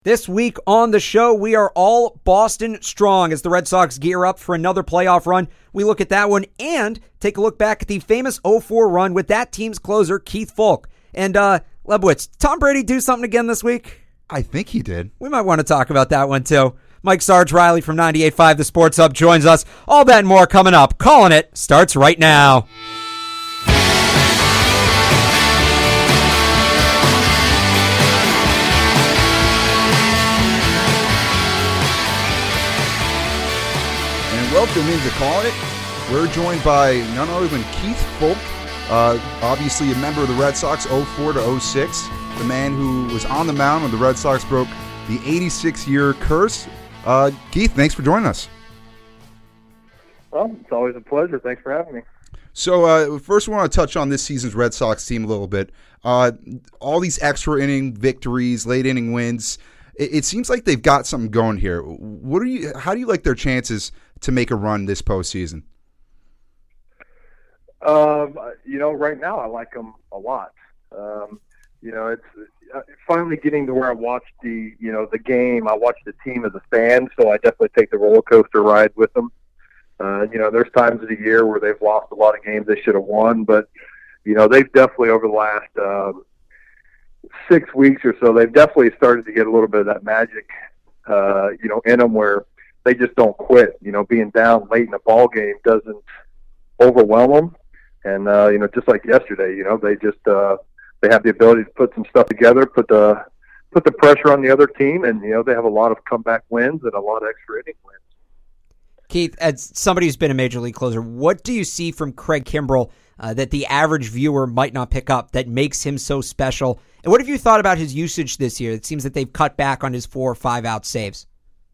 This week on the show, we are all Boston strong as the Red Sox gear up for another playoff run. We look at that one and take a look back at the famous 0-4 run with that team's closer, Keith Foulke. And, Lebowitz, Tom Brady do something again this week? I think he did. We might want to talk about that one, too. Mike Sarge Riley from 98.5 The Sports Hub joins us. All that and more coming up. Calling It starts right now. Welcome into Calling It. We're joined by none other than Keith Foulke, obviously a member of the Red Sox 04 to 06, the man who was on the mound when the Red Sox broke the 86-year curse. Keith, thanks for joining us. Well, it's always a pleasure. Thanks for having me. So first we want to touch on this season's Red Sox team a little bit. All these extra inning victories, late inning wins. It seems like they've got something going here. How do you like their chances to make a run this postseason? Right now I like them a lot. It's finally getting to where I watch the game. I watch the team as a fan, so I definitely take the roller coaster ride with them. There's times of the year where they've lost a lot of games they should have won, but they've definitely over the last 6 weeks or so, they've definitely started to get a little bit of that magic, in them where they just don't quit. Being down late in a ball game doesn't overwhelm them. And, just like yesterday, they just, they have the ability to put some stuff together, put the pressure on the other team. And, they have a lot of comeback wins and a lot of extra inning wins. Keith, as somebody who's been a major league closer, what do you see from Craig Kimbrell that the average viewer might not pick up that makes him so special? And what have you thought about his usage this year? It seems that they've cut back on his 4 or 5 out saves.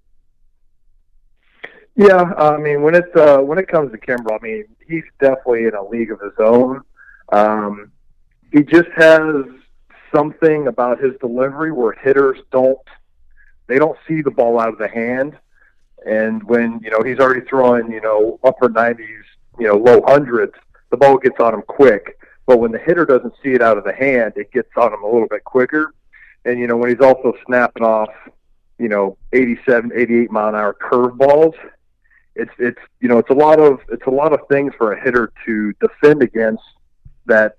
Yeah, when it comes to Kimbrell, he's definitely in a league of his own. He just has something about his delivery where hitters don't see the ball out of the hand. And when, he's already throwing, upper 90s, low hundreds, the ball gets on him quick. But when the hitter doesn't see it out of the hand, it gets on him a little bit quicker. And, when he's also snapping off, 87, 88 mile an hour curveballs, it's a lot of things for a hitter to defend against that,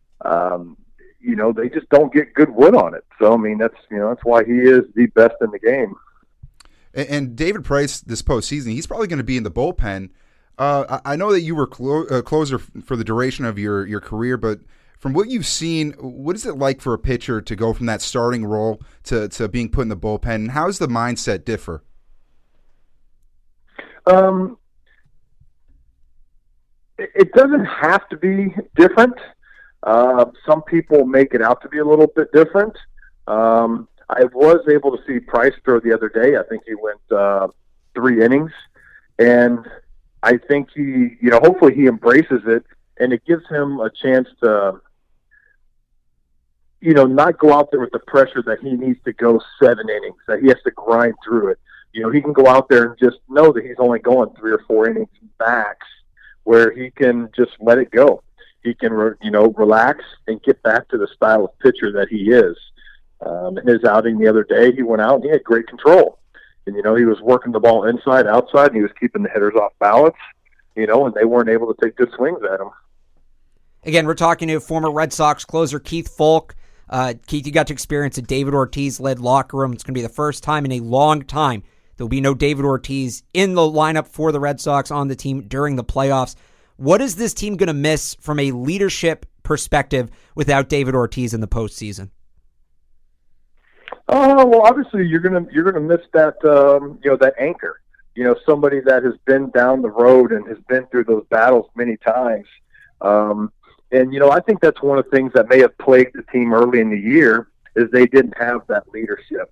they just don't get good wood on it. So, that's why he is the best in the game. And David Price this postseason, he's probably going to be in the bullpen. I know that you were closer for the duration of your career, but from what you've seen, what is it like for a pitcher to go from that starting role to being put in the bullpen? And how does the mindset differ? It doesn't have to be different. Some people make it out to be a little bit different. I was able to see Price throw the other day. I think he went 3 innings, and I think he, hopefully he embraces it, and it gives him a chance to, not go out there with the pressure that he needs to go 7 innings, that he has to grind through it. He can go out there and just know that he's only going 3 or 4 innings max, where he can just let it go. He can, relax and get back to the style of pitcher that he is. In his outing the other day, he went out and he had great control. And, he was working the ball inside, outside, and he was keeping the hitters off balance, and they weren't able to take good swings at him. Again, we're talking to former Red Sox closer Keith Foulke. Keith, you got to experience a David Ortiz-led locker room. It's going to be the first time in a long time there will be no David Ortiz in the lineup for the Red Sox on the team during the playoffs. What is this team going to miss from a leadership perspective without David Ortiz in the postseason? Well, obviously you're gonna miss that that anchor. Somebody that has been down the road and has been through those battles many times. I think that's one of the things that may have plagued the team early in the year is they didn't have that leadership.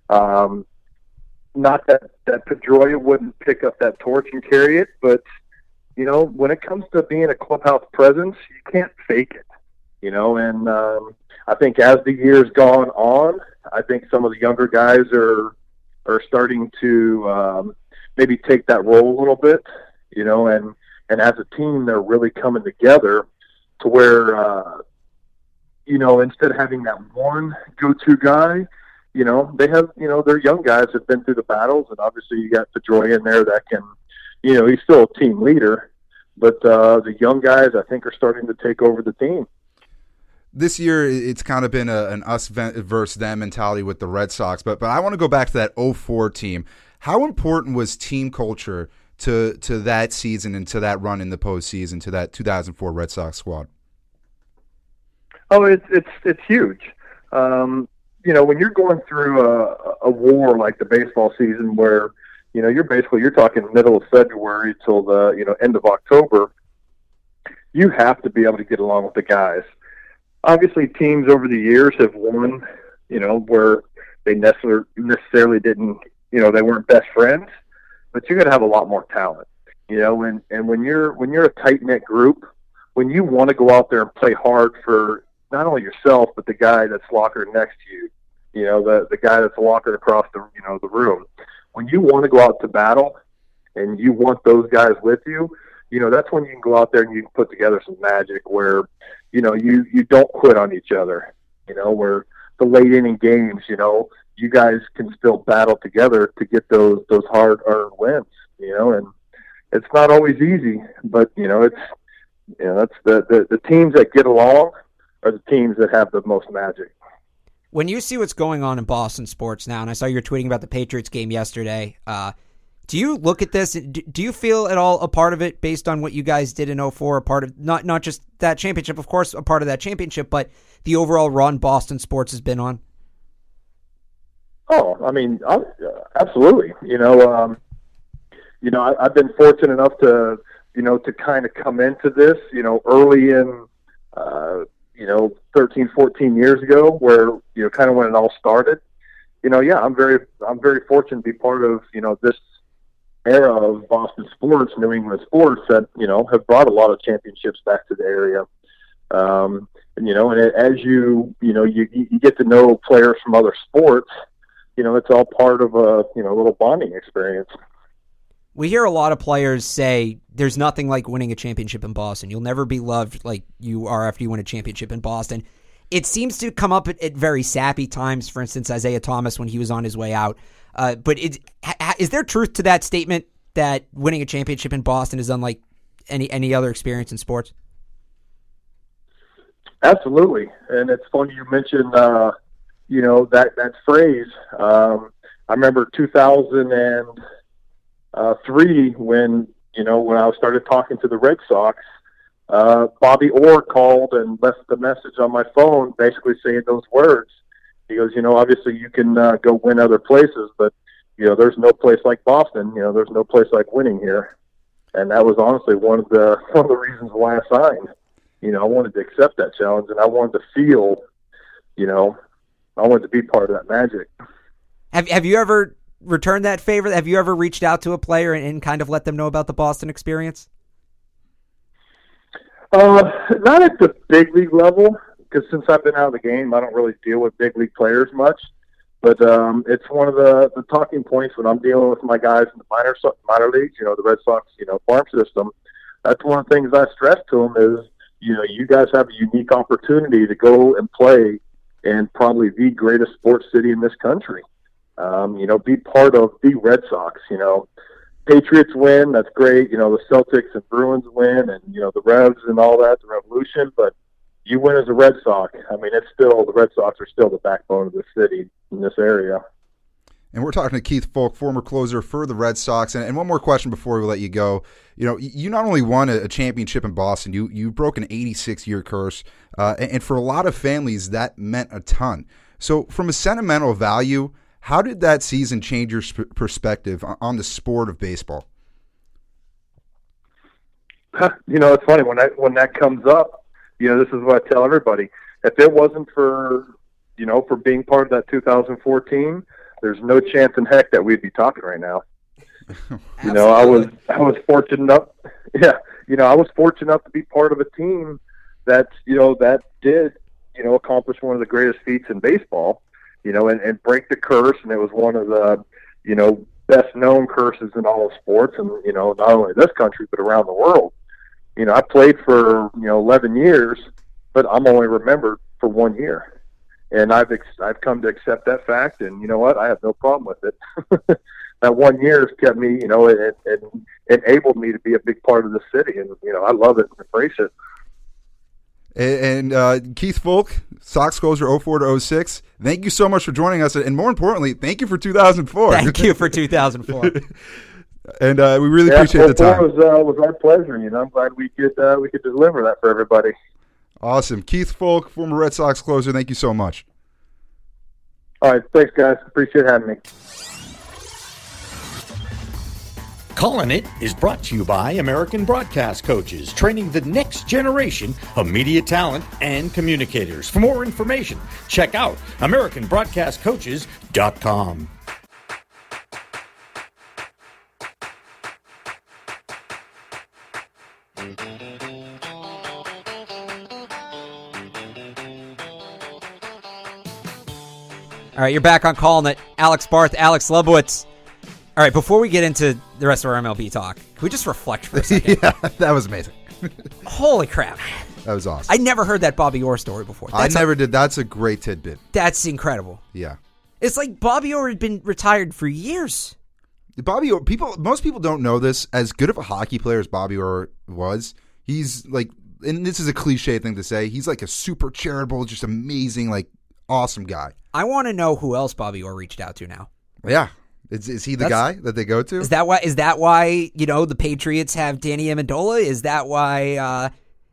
Not that Pedroia wouldn't pick up that torch and carry it, but when it comes to being a clubhouse presence, you can't fake it. And I think as the year's gone on, I think some of the younger guys are starting to maybe take that role a little bit, and as a team, they're really coming together to where, instead of having that one go-to guy, they have, their young guys have been through the battles, and obviously you got Pedroia in there that can, he's still a team leader, but the young guys I think are starting to take over the team. This year, it's kind of been an us versus them mentality with the Red Sox, but I want to go back to that 04 team. How important was team culture to that season and to that run in the postseason, to that 2004 Red Sox squad? Oh, it's huge. When you're going through a war like the baseball season, where you're talking middle of February till the end of October, you have to be able to get along with the guys. Obviously, teams over the years have won, where they necessarily didn't, they weren't best friends, but you're going to have a lot more talent, and when you're a tight knit group, when you want to go out there and play hard for not only yourself but the guy that's lockered next to you, the guy that's lockered across the room, when you want to go out to battle and you want those guys with you, that's when you can go out there and you can put together some magic where, you don't quit on each other, where the late inning games, you guys can still battle together to get those hard-earned wins, and it's not always easy, but, that's the teams that get along are the teams that have the most magic. When you see what's going on in Boston sports now, and I saw you were tweeting about the Patriots game yesterday, do you look at this? Do you feel at all a part of it based on what you guys did in 04, a part of not just that championship, of course, a part of that championship, but the overall run Boston sports has been on? Oh, I mean, absolutely. I've been fortunate enough to kind of come into this, early in, 13, 14 years ago, where, kind of when it all started. I'm very fortunate to be part of, this era of Boston sports, New England sports that, have brought a lot of championships back to the area. And as you get to know players from other sports, it's all part of a, little bonding experience. We hear a lot of players say there's nothing like winning a championship in Boston. You'll never be loved like you are after you win a championship in Boston. It seems to come up at very sappy times, for instance, Isaiah Thomas when he was on his way out. But is there truth to that statement that winning a championship in Boston is unlike any other experience in sports? Absolutely. And it's funny you mentioned, that phrase. I remember 2003 when I started talking to the Red Sox, Bobby Orr called and left the message on my phone basically saying those words. He goes, obviously you can go win other places, but, there's no place like Boston. There's no place like winning here. And that was honestly one of the reasons why I signed. I wanted to accept that challenge, and I wanted to feel, I wanted to be part of that magic. Have you ever returned that favor? Have you ever reached out to a player and kind of let them know about the Boston experience? Not at the big league level, because since I've been out of the game, I don't really deal with big league players much. But it's one of the talking points when I'm dealing with my guys in the minor leagues, the Red Sox, farm system. That's one of the things I stress to them is, you guys have a unique opportunity to go and play in probably the greatest sports city in this country. Be part of the Red Sox. Patriots win, that's great. The Celtics and Bruins win, and the Revs and all that, the Revolution. But you win as a Red Sox. I mean, the Red Sox are still the backbone of the city in this area. And we're talking to Keith Foulke, former closer for the Red Sox. And one more question before we let you go. You not only won a championship in Boston, you broke an 86-year curse. And for a lot of families, that meant a ton. So from a sentimental value, how did that season change your perspective on the sport of baseball? It's funny when that comes up. This is what I tell everybody. If it wasn't for being part of that 2014, there's no chance in heck that we'd be talking right now. I was fortunate enough. Yeah, I was fortunate enough to be part of a team that did accomplish one of the greatest feats in baseball. And break the curse, and it was one of the best known curses in all of sports, and not only this country but around the world. I played for 11 years, but I'm only remembered for 1 year. And I've come to accept that fact, and you know what? I have no problem with it. That 1 year has kept me, it enabled me to be a big part of the city, and I love it and embrace it. And Keith Foulke, Sox closer 04 to 06. Thank you so much for joining us, and more importantly, thank you for 2004. Thank you for 2004. And we really appreciate the time. It was our pleasure. I'm glad we could deliver that for everybody. Awesome. Keith Foulke, former Red Sox closer, thank you so much. All right. Thanks, guys. Appreciate having me. Callin' It is brought to you by American Broadcast Coaches, training the next generation of media talent and communicators. For more information, check out AmericanBroadcastCoaches.com. All right, you're back on Calling It. Alex Barth, Alex Lebowitz. All right, before we get into the rest of our MLB talk, can we just reflect for a second? Yeah, that was amazing. Holy crap. That was awesome. I never heard that Bobby Orr story before. I never did. That's a great tidbit. That's incredible. Yeah. It's like Bobby Orr had been retired for years. Bobby Orr, most people don't know this. As good of a hockey player as Bobby Orr was, he's like, and this is a cliche thing to say, he's like a super charitable, just amazing, like awesome guy. I want to know who else Bobby Orr reached out to now. Yeah. Is he the guy that they go to? Is that why the Patriots have Danny Amendola? Is that why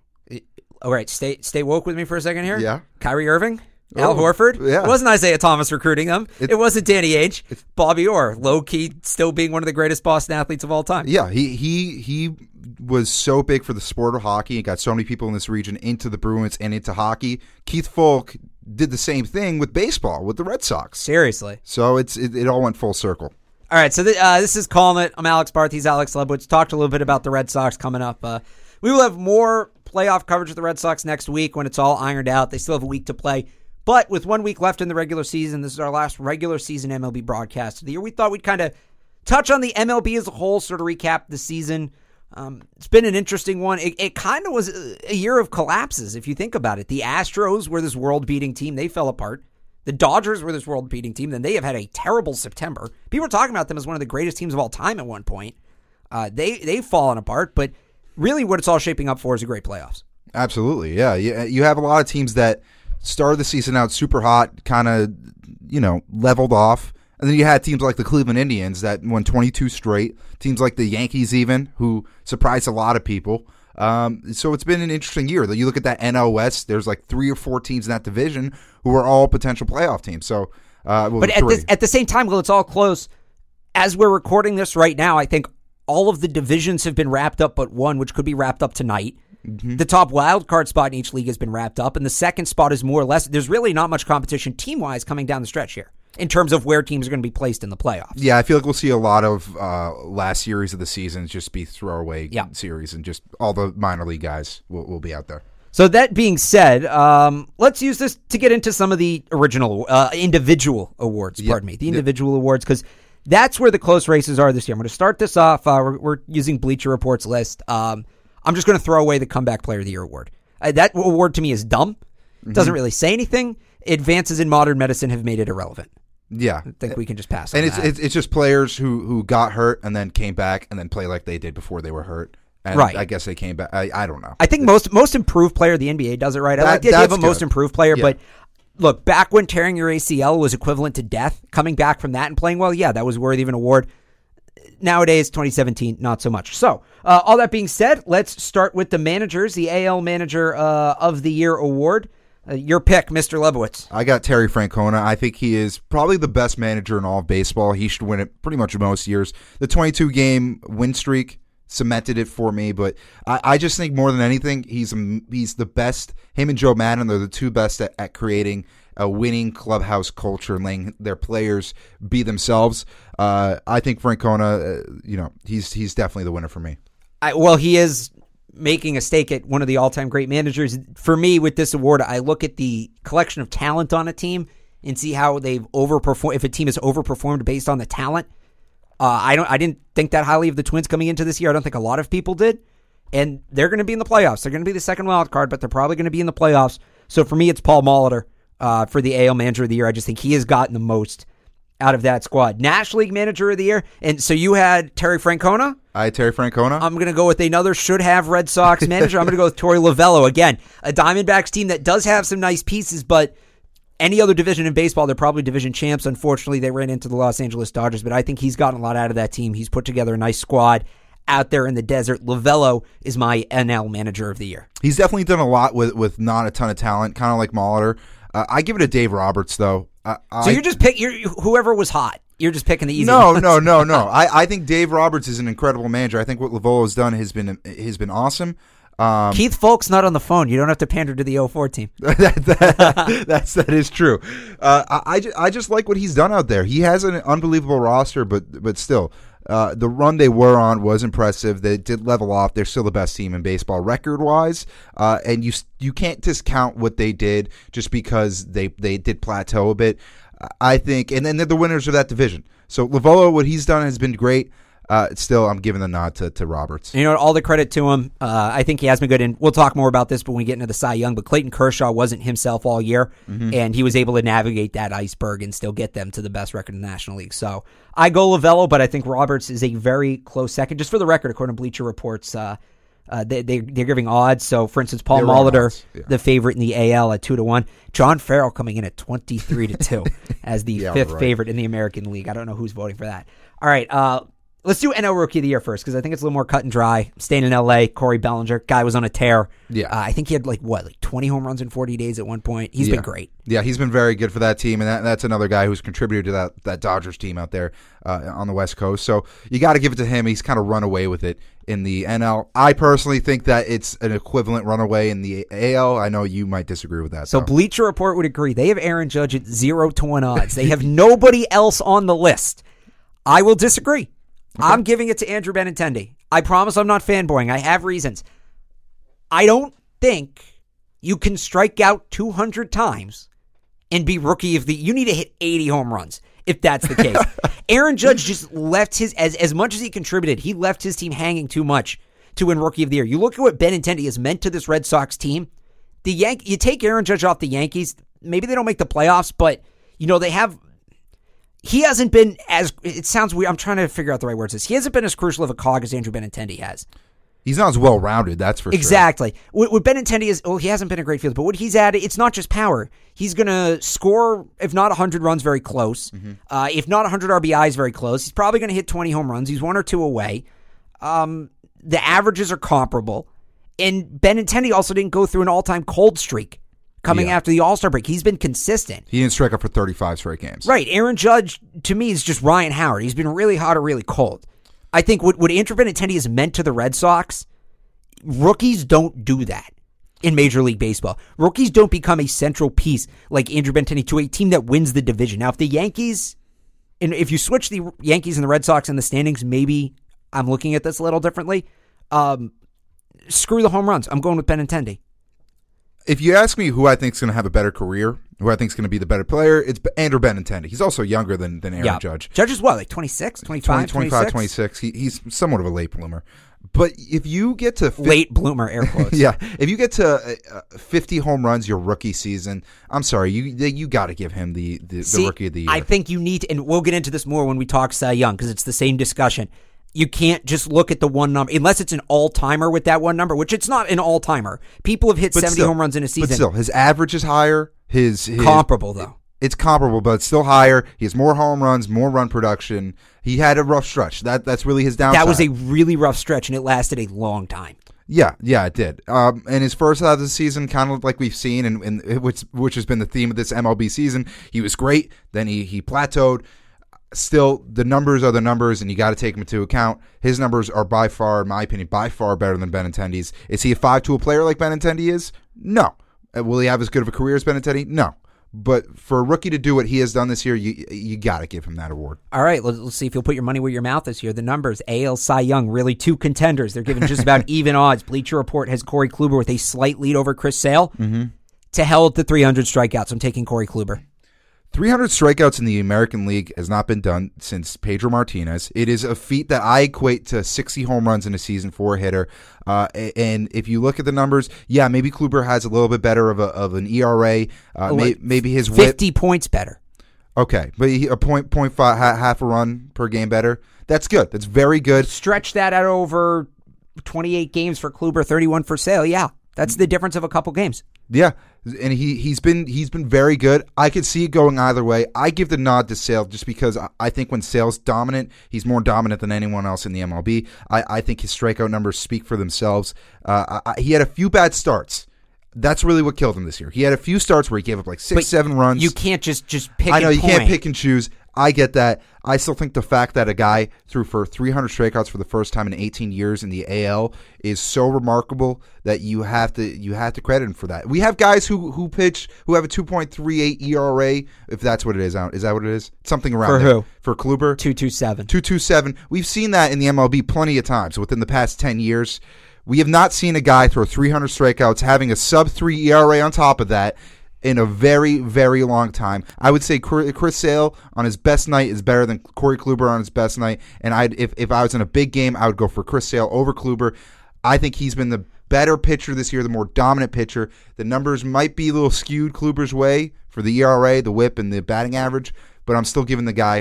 all right, stay woke with me for a second here. Yeah. Kyrie Irving? Al Horford? Yeah. It wasn't Isaiah Thomas recruiting them. It wasn't Danny Ainge. Bobby Orr, low-key still being one of the greatest Boston athletes of all time. Yeah, he was so big for the sport of hockey and got so many people in this region into the Bruins and into hockey. Keith Foulke did the same thing with baseball, with the Red Sox. Seriously. So it all went full circle. All right, so this is Calling It. I'm Alex Barth. He's Alex Lebowitz. Talked a little bit about the Red Sox coming up. We will have more playoff coverage of the Red Sox next week when it's all ironed out. They still have a week to play. But with 1 week left in the regular season, this is our last regular season MLB broadcast of the year. We thought we'd kind of touch on the MLB as a whole, sort of recap the season. It's been an interesting one. It kind of was a year of collapses, if you think about it. The Astros were this world-beating team. They fell apart. The Dodgers were this world-beating team. Then they have had a terrible September. People were talking about them as one of the greatest teams of all time at one point. They've fallen apart, but really what it's all shaping up for is a great playoffs. Absolutely, yeah. You have a lot of teams that started the season out super hot, kind of, leveled off. And then you had teams like the Cleveland Indians that won 22 straight. Teams like the Yankees even, who surprised a lot of people. So it's been an interesting year. You look at that NL West, there's like 3 or 4 teams in that division who are all potential playoff teams. So, but at the same time, well, it's all close. As we're recording this right now, I think all of the divisions have been wrapped up but one, which could be wrapped up tonight. Mm-hmm. The top wild card spot in each league has been wrapped up, and the second spot is more or less, there's really not much competition team-wise coming down the stretch here in terms of where teams are going to be placed in the playoffs. Yeah, I feel like we'll see a lot of last series of the season just be throwaway series, and just all the minor league guys will be out there. So that being said, let's use this to get into some of the original individual awards, the individual awards, because that's where the close races are this year. I'm going to start this off. We're using Bleacher Report's list. I'm just going to throw away the Comeback Player of the Year award. That award to me is dumb. It doesn't really say anything. Advances in modern medicine have made it irrelevant. Yeah. I think we can just pass on and that. it's just players who got hurt and then came back and then play like they did before they were hurt. And right. I guess they came back. I don't know. I think most improved player of the NBA does it right. I like the idea of a most improved player, but look, back when tearing your ACL was equivalent to death, coming back from that and playing well, that was worthy of an award. Nowadays, 2017, not so much. So, all that being said, let's start with the managers, the AL Manager of the Year award. Your pick, Mr. Lebowitz. I got Terry Francona. I think he is probably the best manager in all of baseball. He should win it pretty much most years. The 22-game win streak cemented it for me, but I just think more than anything, he's the best. Him and Joe Madden, they're the two best at creating a winning clubhouse culture and letting their players be themselves. I think Francona, he's definitely the winner for me. He is making a stake at one of the all-time great managers. For me, with this award, I look at the collection of talent on a team and see how they've overperformed. If a team has overperformed based on the talent, I didn't think that highly of the Twins coming into this year. I don't think a lot of people did. And they're going to be in the playoffs. They're going to be the second wild card, but they're probably going to be in the playoffs. So for me, it's Paul Molitor. for the AL Manager of the Year. I just think he has gotten the most out of that squad. National League Manager of the Year, and so you had Terry Francona? I had Terry Francona. I'm going to go with another should-have Red Sox manager. I'm going to go with Torey Lovullo. Again, a Diamondbacks team that does have some nice pieces, but any other division in baseball, they're probably division champs. Unfortunately, they ran into the Los Angeles Dodgers, but I think he's gotten a lot out of that team. He's put together a nice squad out there in the desert. Lovullo is my NL Manager of the Year. He's definitely done a lot with not a ton of talent, kind of like Molitor. I give it to Dave Roberts, though. So you just pick whoever was hot. You're just picking the easy No. ones. No. I think Dave Roberts is an incredible manager. I think what Lovullo's done has been awesome. Keith Folk's not on the phone. You don't have to pander to the 04 team. that is true. I just like what he's done out there. He has an unbelievable roster, but still, the run they were on was impressive. They did level off. They're still the best team in baseball record wise, and you can't discount what they did just because they did plateau a bit. I think, and then they're the winners of that division. So Lovullo, what he's done has been great. Still, I'm giving the nod to Roberts. You know what? All the credit to him. I think he has been good, and we'll talk more about this when we get into the Cy Young, but Clayton Kershaw wasn't himself all year, and he was able to navigate that iceberg and still get them to the best record in the National League. So I go Lovullo, but I think Roberts is a very close second. Just for the record, according to Bleacher Report's, they're giving odds. So, for instance, Paul Molitor, the favorite in the AL at 2-1. John Farrell coming in at 23-2 as the fifth favorite in the American League. I don't know who's voting for that. All right, let's do NL Rookie of the Year first because I think it's a little more cut and dry. Staying in LA, Corey Bellinger, guy was on a tear. Yeah, I think he had like 20 home runs in 40 days at one point. He's been great. Yeah, he's been very good for that team, and that's another guy who's contributed to that Dodgers team out there on the West Coast. So you got to give it to him. He's kind of run away with it in the NL. I personally think that it's an equivalent runaway in the AL. I know you might disagree with that. So Bleacher Report would agree. They have Aaron Judge at 0-1 odds. They have nobody else on the list. I will disagree. Okay. I'm giving it to Andrew Benintendi. I promise I'm not fanboying. I have reasons. I don't think you can strike out 200 times and be rookie of the... You need to hit 80 home runs if that's the case. Aaron Judge just left his... As much as he contributed, he left his team hanging too much to win Rookie of the Year. You look at what Benintendi has meant to this Red Sox team. You take Aaron Judge off the Yankees, maybe they don't make the playoffs, but they have... He hasn't been as... It sounds weird. I'm trying to figure out the right words. He hasn't been as crucial of a cog as Andrew Benintendi has. He's not as well-rounded, that's for sure. Exactly. What Benintendi is... Well, he hasn't been a great fielder, but what he's added, it's not just power. He's going to score, if not 100 runs, very close. If not 100 RBIs, very close. He's probably going to hit 20 home runs. He's 1 or 2 away. The averages are comparable. And Benintendi also didn't go through an all-time cold streak coming after the All-Star break. He's been consistent. He didn't strike up for 35 straight games. Right. Aaron Judge, to me, is just Ryan Howard. He's been really hot or really cold. I think what Andrew Benintendi has meant to the Red Sox, rookies don't do that in Major League Baseball. Rookies don't become a central piece like Andrew Benintendi to a team that wins the division. Now, if the Yankees, and if you switch the Yankees and the Red Sox in the standings, maybe I'm looking at this a little differently. Screw the home runs. I'm going with Benintendi. If you ask me who I think is going to have a better career, who I think is going to be the better player, it's Andrew Benintendi. He's also younger than Aaron Judge. Judge is what, like 26, 25, 26? He's somewhat of a late bloomer. But if you get to... late bloomer, air quotes. Yeah. If you get to 50 home runs your rookie season, I'm sorry, you got to give him the Rookie of the Year. I think you need to, and we'll get into this more when we talk Cy Young, because it's the same discussion. You can't just look at the one number, unless it's an all-timer with that one number, which it's not an all-timer. People have hit 70 home runs in a season. But still, his average is higher. His comparable, though. It's comparable, but it's still higher. He has more home runs, more run production. He had a rough stretch. That's really his downside. That was a really rough stretch, and it lasted a long time. Yeah, it did. And his first half of the season, kind of like we've seen, and which has been the theme of this MLB season, he was great. Then he plateaued. Still, the numbers are the numbers, and you got to take them into account. His numbers are by far, in my opinion, better than Benintendi's. Is he a 5-tool player like Benintendi is? No. Will he have as good of a career as Benintendi? No. But for a rookie to do what he has done this year, you got to give him that award. All right, let's see if you'll put your money where your mouth is here. The numbers, AL Cy Young, really 2 contenders. They're given just about even odds. Bleacher Report has Corey Kluber with a slight lead over Chris Sale. To hell with the 300 strikeouts. I'm taking Corey Kluber. 300 strikeouts in the American League has not been done since Pedro Martinez. It is a feat that I equate to 60 home runs in a season for a hitter. And if you look at the numbers, maybe Kluber has a little bit better of an ERA. Maybe his whip 50 points better. Okay, but a 0.5, half a run per game better. That's good. That's very good. Stretch that out over 28 games for Kluber, 31 for Sale. Yeah, that's the difference of a couple games. Yeah, and he's been very good. I could see it going either way. I give the nod to Sale just because I think when Sale's dominant, he's more dominant than anyone else in the MLB. I think his strikeout numbers speak for themselves. He had a few bad starts. That's really what killed him this year. He had a few starts where he gave up like 6-7 runs. You can't just pick. I know you point. can't pick and choose. I get that. I still think the fact that a guy threw for 300 strikeouts for the first time in 18 years in the AL is so remarkable that you have to credit him for that. We have guys who pitch who have a 2.38 ERA, if that's what it is. Is that what it is? Something around for there. Who? For Kluber? 2.27. 2.27. We've seen that in the MLB plenty of times within the past 10 years. We have not seen a guy throw 300 strikeouts having a sub-3 ERA on top of that in a very, very long time. I would say Chris Sale on his best night is better than Corey Kluber on his best night. And if I was in a big game, I would go for Chris Sale over Kluber. I think he's been the better pitcher this year, the more dominant pitcher. The numbers might be a little skewed Kluber's way for the ERA, the whip, and the batting average, but I'm still giving the guy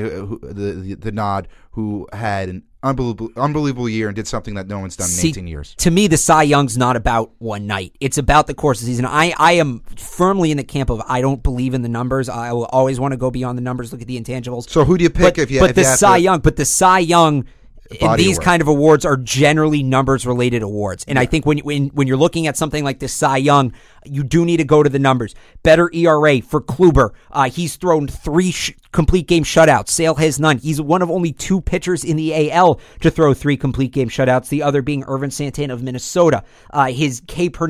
the nod who had an unbelievable year and did something that no one's done in 18 years. To me, the Cy Young's not about one night. It's about the course of the season. I am firmly in the camp of I don't believe in the numbers. I will always want to go beyond the numbers, look at the intangibles. So who do you pick the Cy Young and these award. kind of awards are generally numbers-related awards. And I think when you're looking at something like the Cy Young, you do need to go to the numbers. Better ERA for Kluber. He's thrown 3 complete game shutouts. Sale has none. He's one of only 2 pitchers in the AL to throw 3 complete game shutouts, the other being Irvin Santana of Minnesota. His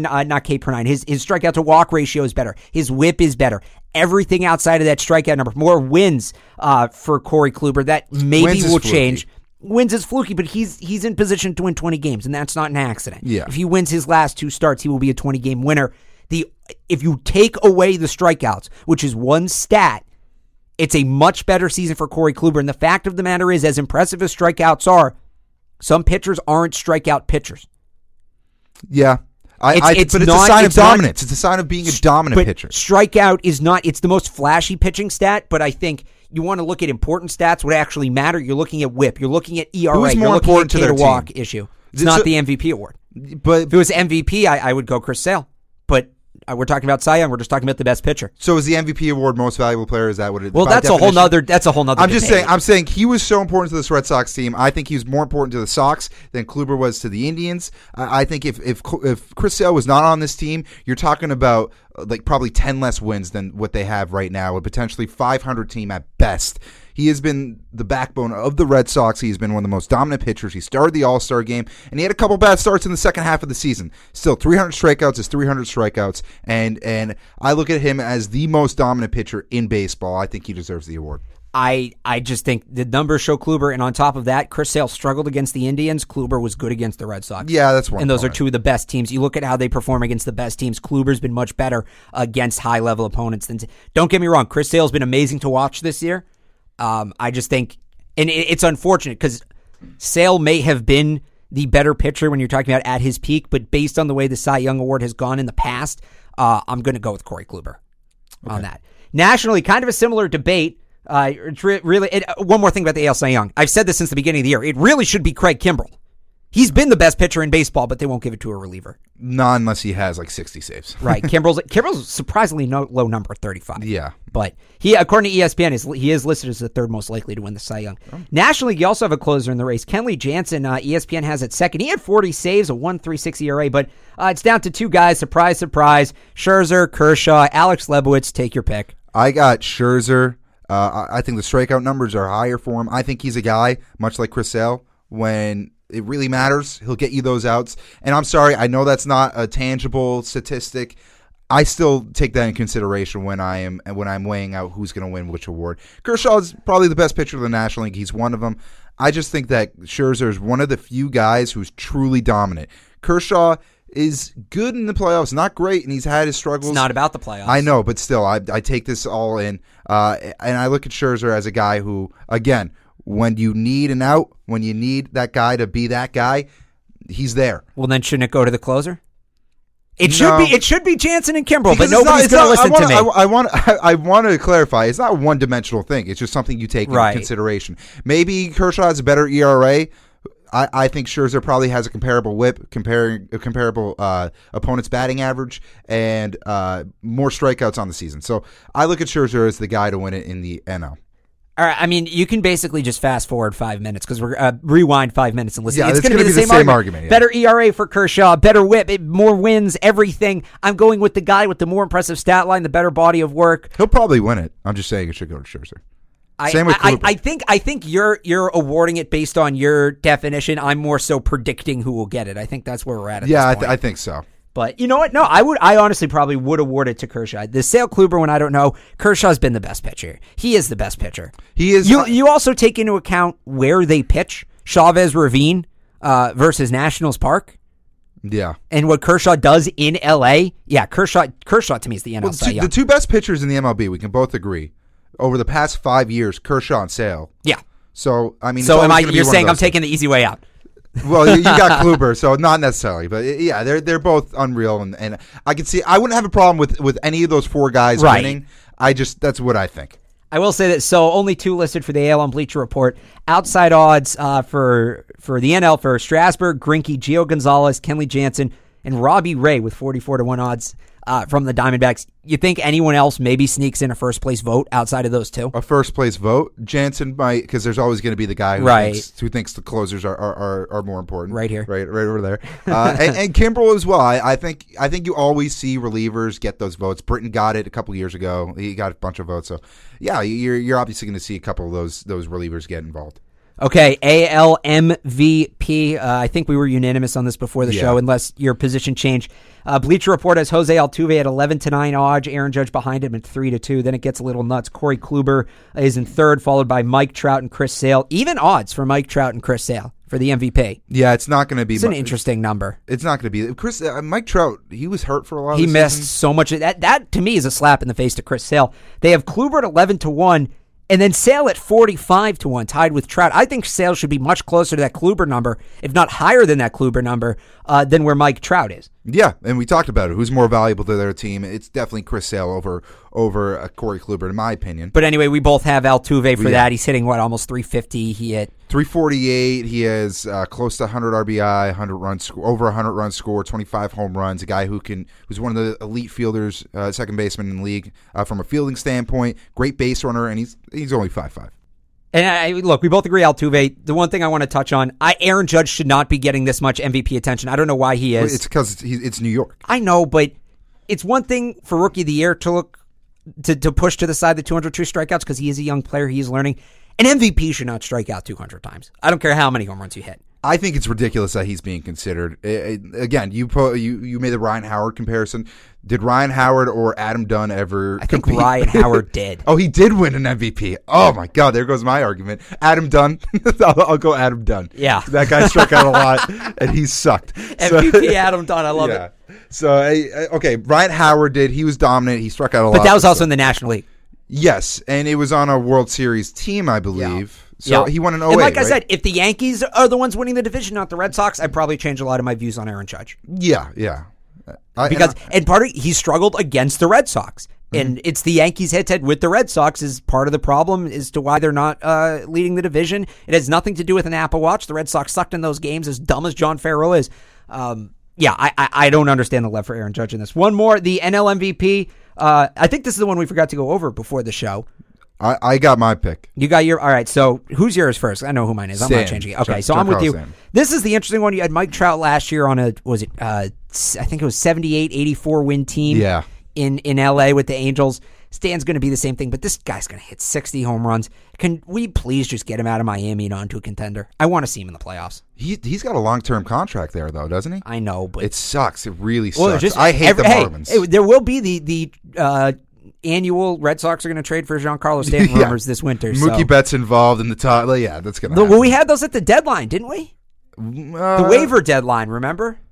his strikeout to walk ratio is better. His whip is better. Everything outside of that strikeout number, more wins for Corey Kluber. That maybe will change. Wins is fluky, but he's in position to win 20 games, and that's not an accident. Yeah. If he wins his last 2 starts, he will be a 20-game winner. If you take away the strikeouts, which is one stat, it's a much better season for Corey Kluber. And the fact of the matter is, as impressive as strikeouts are, some pitchers aren't strikeout pitchers. Yeah. But it's a sign of dominance. It's a sign of being a dominant pitcher. Strikeout is not, it's the most flashy pitching stat, but I think you want to look at important stats, what actually matter. You're looking at whip. You're looking at ERA. Who's more you're looking important at to their walk team? issue. It's not the MVP award. But if it was MVP, I would go Chris Sale. But we're talking about Cy Young. We're just talking about the best pitcher. So is the MVP award most valuable player? Is that what it is? Well, that's a whole nother. I'm saying he was so important to this Red Sox team. I think he was more important to the Sox than Kluber was to the Indians. I think if Chris Sale was not on this team, you're talking about like probably 10 less wins than what they have right now, a potentially 500 team at best. He has been the backbone of the Red Sox. He's been one of the most dominant pitchers. He started the All-Star game, and he had a couple bad starts in the second half of the season. Still, 300 strikeouts is 300 strikeouts, and I look at him as the most dominant pitcher in baseball. I think he deserves the award. I just think the numbers show Kluber, and on top of that, Chris Sale struggled against the Indians. Kluber was good against the Red Sox. Yeah, that's one. And those are 2 of the best teams. You look at how they perform against the best teams. Kluber's been much better against high-level opponents. Don't get me wrong, Chris Sale's been amazing to watch this year. I just think, and it's unfortunate because Sale may have been the better pitcher when you're talking about at his peak, but based on the way the Cy Young Award has gone in the past, I'm going to go with Corey Kluber on that. Nationally, kind of a similar debate. It's really one more thing about the AL Cy Young. I've said this since the beginning of the year. It really should be Craig Kimbrell. He's been the best pitcher in baseball, but they won't give it to a reliever. Not unless he has like 60 saves. Right. Kimbrell's surprisingly low number, 35. Yeah. But he, according to ESPN, he is listed as the 3rd most likely to win the Cy Young. Oh. Nationally, you also have a closer in the race. Kenley Jansen, ESPN has at 2nd. He had 40 saves, a 1.36 ERA, but it's down to 2 guys. Surprise, surprise. Scherzer, Kershaw, Alex Lebowitz. Take your pick. I got Scherzer. I think the strikeout numbers are higher for him. I think he's a guy, much like Chris Sale, when it really matters, he'll get you those outs. And I'm sorry, I know that's not a tangible statistic. I still take that in consideration when I'm weighing out who's going to win which award. Kershaw is probably the best pitcher of the National League. He's one of them. I just think that Scherzer is one of the few guys who's truly dominant. Kershaw is good in the playoffs, not great, and he's had his struggles. It's not about the playoffs. I know, but still, I take this all in, and I look at Scherzer as a guy who, again, when you need an out, when you need that guy to be that guy, he's there. Well, then shouldn't it go to the closer? It should be Jansen and Kimbrel, but Because nobody's going to listen to me. I want to clarify. It's not a one-dimensional thing. It's just something you take into consideration. Maybe Kershaw has a better ERA. I think Scherzer probably has a comparable WHIP, comparable opponent's batting average, and more strikeouts on the season. So I look at Scherzer as the guy to win it in the NL. All right, I mean, you can basically just fast forward 5 minutes because we're rewind 5 minutes and listen. Yeah, it's going to be the same argument. Yeah. Better ERA for Kershaw, better WHIP, more wins, everything. I'm going with the guy with the more impressive stat line, the better body of work. He'll probably win it. I'm just saying it should go to Scherzer. Same with Kluber. I think you're awarding it based on your definition. I'm more so predicting who will get it. I think that's where we're at this point. I think so. But you know what? No, I honestly probably would award it to Kershaw. The Sale Kluber one, I don't know. Kershaw's been the best pitcher. He is the best pitcher. He is. You also take into account where they pitch. Chavez Ravine versus Nationals Park. Yeah. And what Kershaw does in L.A. Yeah, Kershaw to me is the NL Cy Young. The two best pitchers in the MLB, we can both agree. Over the past 5 years, Kershaw and Sale. Yeah. So, I mean, you're saying I'm taking the easy way out. Well, you got Kluber, so not necessarily, but yeah, they're both unreal, and I can see I wouldn't have a problem with any of those four guys winning. That's what I think. I will say that. So only two listed for the AL on Bleacher Report. Outside odds for the NL for Strasburg, Greinke, Gio Gonzalez, Kenley Jansen, and Robbie Ray with 44-1 odds from the Diamondbacks. You think anyone else maybe sneaks in a first place vote outside of those two? A first place vote, Jansen might, because there's always going to be the guy who thinks the closers are more important. Right here, right over there, and Kimbrel as well. I think you always see relievers get those votes. Britton got it a couple years ago. He got a bunch of votes. So yeah, you're obviously going to see a couple of those relievers get involved. Okay, AL MVP. I think we were unanimous on this before the show, unless your position changed. Bleacher Report has Jose Altuve at 11-9 odds. Aaron Judge behind him at 3-2. Then it gets a little nuts. Corey Kluber is in third, followed by Mike Trout and Chris Sale. Even odds for Mike Trout and Chris Sale for the MVP. Yeah, it's not going to be. It's an interesting number. It's not going to be. Mike Trout, he was hurt for a lot of the season. He missed so much. That to me is a slap in the face to Chris Sale. They have Kluber at 11-1. And then Sale at 45-1, tied with Trout. I think Sale should be much closer to that Kluber number, if not higher than that Kluber number, than where Mike Trout is. Yeah, and we talked about it. Who's more valuable to their team? It's definitely Chris Sale over Corey Kluber, in my opinion. But anyway, we both have Altuve for that. He's hitting, almost 350. He hit 348. He has close to 100 RBI, 100 runs, over 100 runs scored, 25 home runs. A guy who's one of the elite fielders, second baseman in the league from a fielding standpoint. Great base runner, and he's only 5'5". And look, we both agree Altuve. The one thing I want to touch on, Aaron Judge should not be getting this much MVP attention. I don't know why he is. It's because it's New York. I know, but it's one thing for Rookie of the Year to look to push to the side the 202 strikeouts because he is a young player. He is learning. An MVP should not strike out 200 times. I don't care how many home runs you hit. I think it's ridiculous that he's being considered. Again, you made the Ryan Howard comparison. Did Ryan Howard or Adam Dunn ever I think compete? Ryan Howard did. Oh, he did win an MVP. Oh, my God. There goes my argument. Adam Dunn. I'll go Adam Dunn. Yeah. That guy struck out a lot, and he sucked. MVP Adam Dunn. I love it. So, okay, Ryan Howard did. He was dominant. He struck out a lot. But that was also in the National League. Yes, and it was on a World Series team, I believe. So he won an 08, and like I said, if the Yankees are the ones winning the division, not the Red Sox, I'd probably change a lot of my views on Aaron Judge. Yeah. And part of he struggled against the Red Sox. And it's the Yankees head-to-head with the Red Sox is part of the problem as to why they're not leading the division. It has nothing to do with an Apple Watch. The Red Sox sucked in those games, as dumb as John Farrell is. I don't understand the love for Aaron Judge in this. One more, the NL MVP. I think this is the one we forgot to go over before the show. I got my pick. You got your... All right, so who's yours first? I know who mine is. I'm not changing it. Okay, so I'm with you. This is the interesting one. You had Mike Trout last year on I think it was 78, 84 win team in L.A. with the Angels. Stan's going to be the same thing, but this guy's going to hit 60 home runs. Can we please just get him out of Miami and onto a contender? I want to see him in the playoffs. He's got a long-term contract there, though, doesn't he? I know, but... It sucks. It really sucks. I hate the Marlins. There will be the annual Red Sox are going to trade for Giancarlo Stanton rumors this winter. Mookie Betts involved in the top. Yeah, that's going to happen. Well, we had those at the deadline, didn't we? The waiver deadline, remember?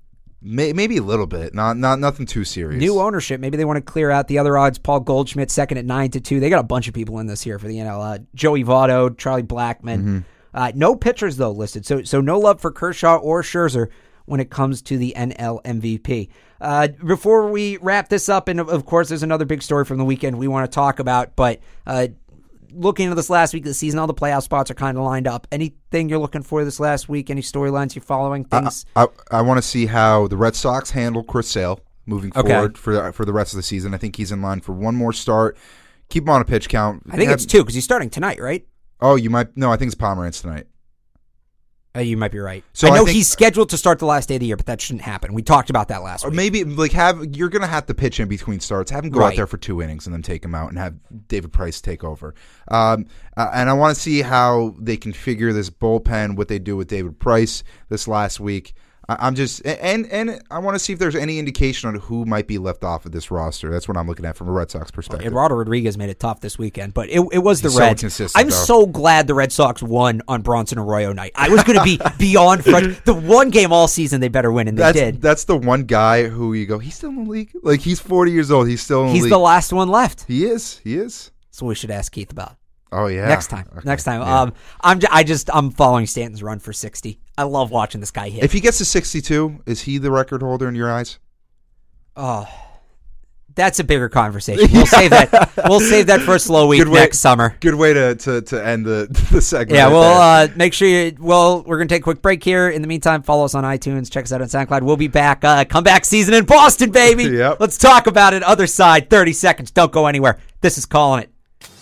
Maybe a little bit, not nothing too serious. New ownership. Maybe they want to clear out the other odds. Paul Goldschmidt second at 9-2. They got a bunch of people in this year for the NL. Joey Votto, Charlie Blackmon. No pitchers though listed. So no love for Kershaw or Scherzer when it comes to the NL MVP. Before we wrap this up, and of course there's another big story from the weekend we want to talk about, but looking into this last week of the season, all the playoff spots are kind of lined up. Anything you're looking for this last week? Any storylines you're following? Things? I want to see how the Red Sox handle Chris Sale moving forward for the rest of the season. I think he's in line for one more start. Keep him on a pitch count. I think it's 2 because he's starting tonight, right? Oh, you might. No, I think it's Pomeranz tonight. You might be right. So I know he's scheduled to start the last day of the year, but that shouldn't happen. We talked about that last week. Or maybe you're going to have to pitch in between starts. Have him go out there for 2 innings and then take him out and have David Price take over. And I want to see how they configure this bullpen, what they do with David Price this last week. I'm just and I want to see if there's any indication on who might be left off of this roster. That's what I'm looking at from a Red Sox perspective. Eduardo Rodriguez made it tough this weekend, but it was the He's Reds. So inconsistent, I'm so glad the Red Sox won on Bronson Arroyo night. I was going to be beyond frustrated. The one game all season they better win, and they did. That's the one guy who you go, he's still in the league. Like, he's 40 years old. He's still in the league. He's the last one left. He is. So we should ask Keith about. Oh yeah. Next time. Yeah. I'm following Stanton's run for 60. I love watching this guy hit. If he gets to 62, is he the record holder in your eyes? Oh, that's a bigger conversation. We'll save that. We'll save that for a slow week next summer. Good way to end the segment. Yeah, we'll make sure you. Well, we're gonna take a quick break here. In the meantime, follow us on iTunes. Check us out on SoundCloud. We'll be back. Comeback season in Boston, baby. Yep. Let's talk about it. Other side. 30 seconds. Don't go anywhere. This is Calling It.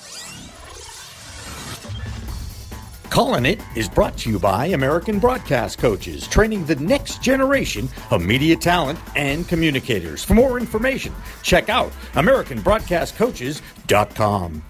Calling It is brought to you by American Broadcast Coaches, training the next generation of media talent and communicators. For more information, check out AmericanBroadcastCoaches.com.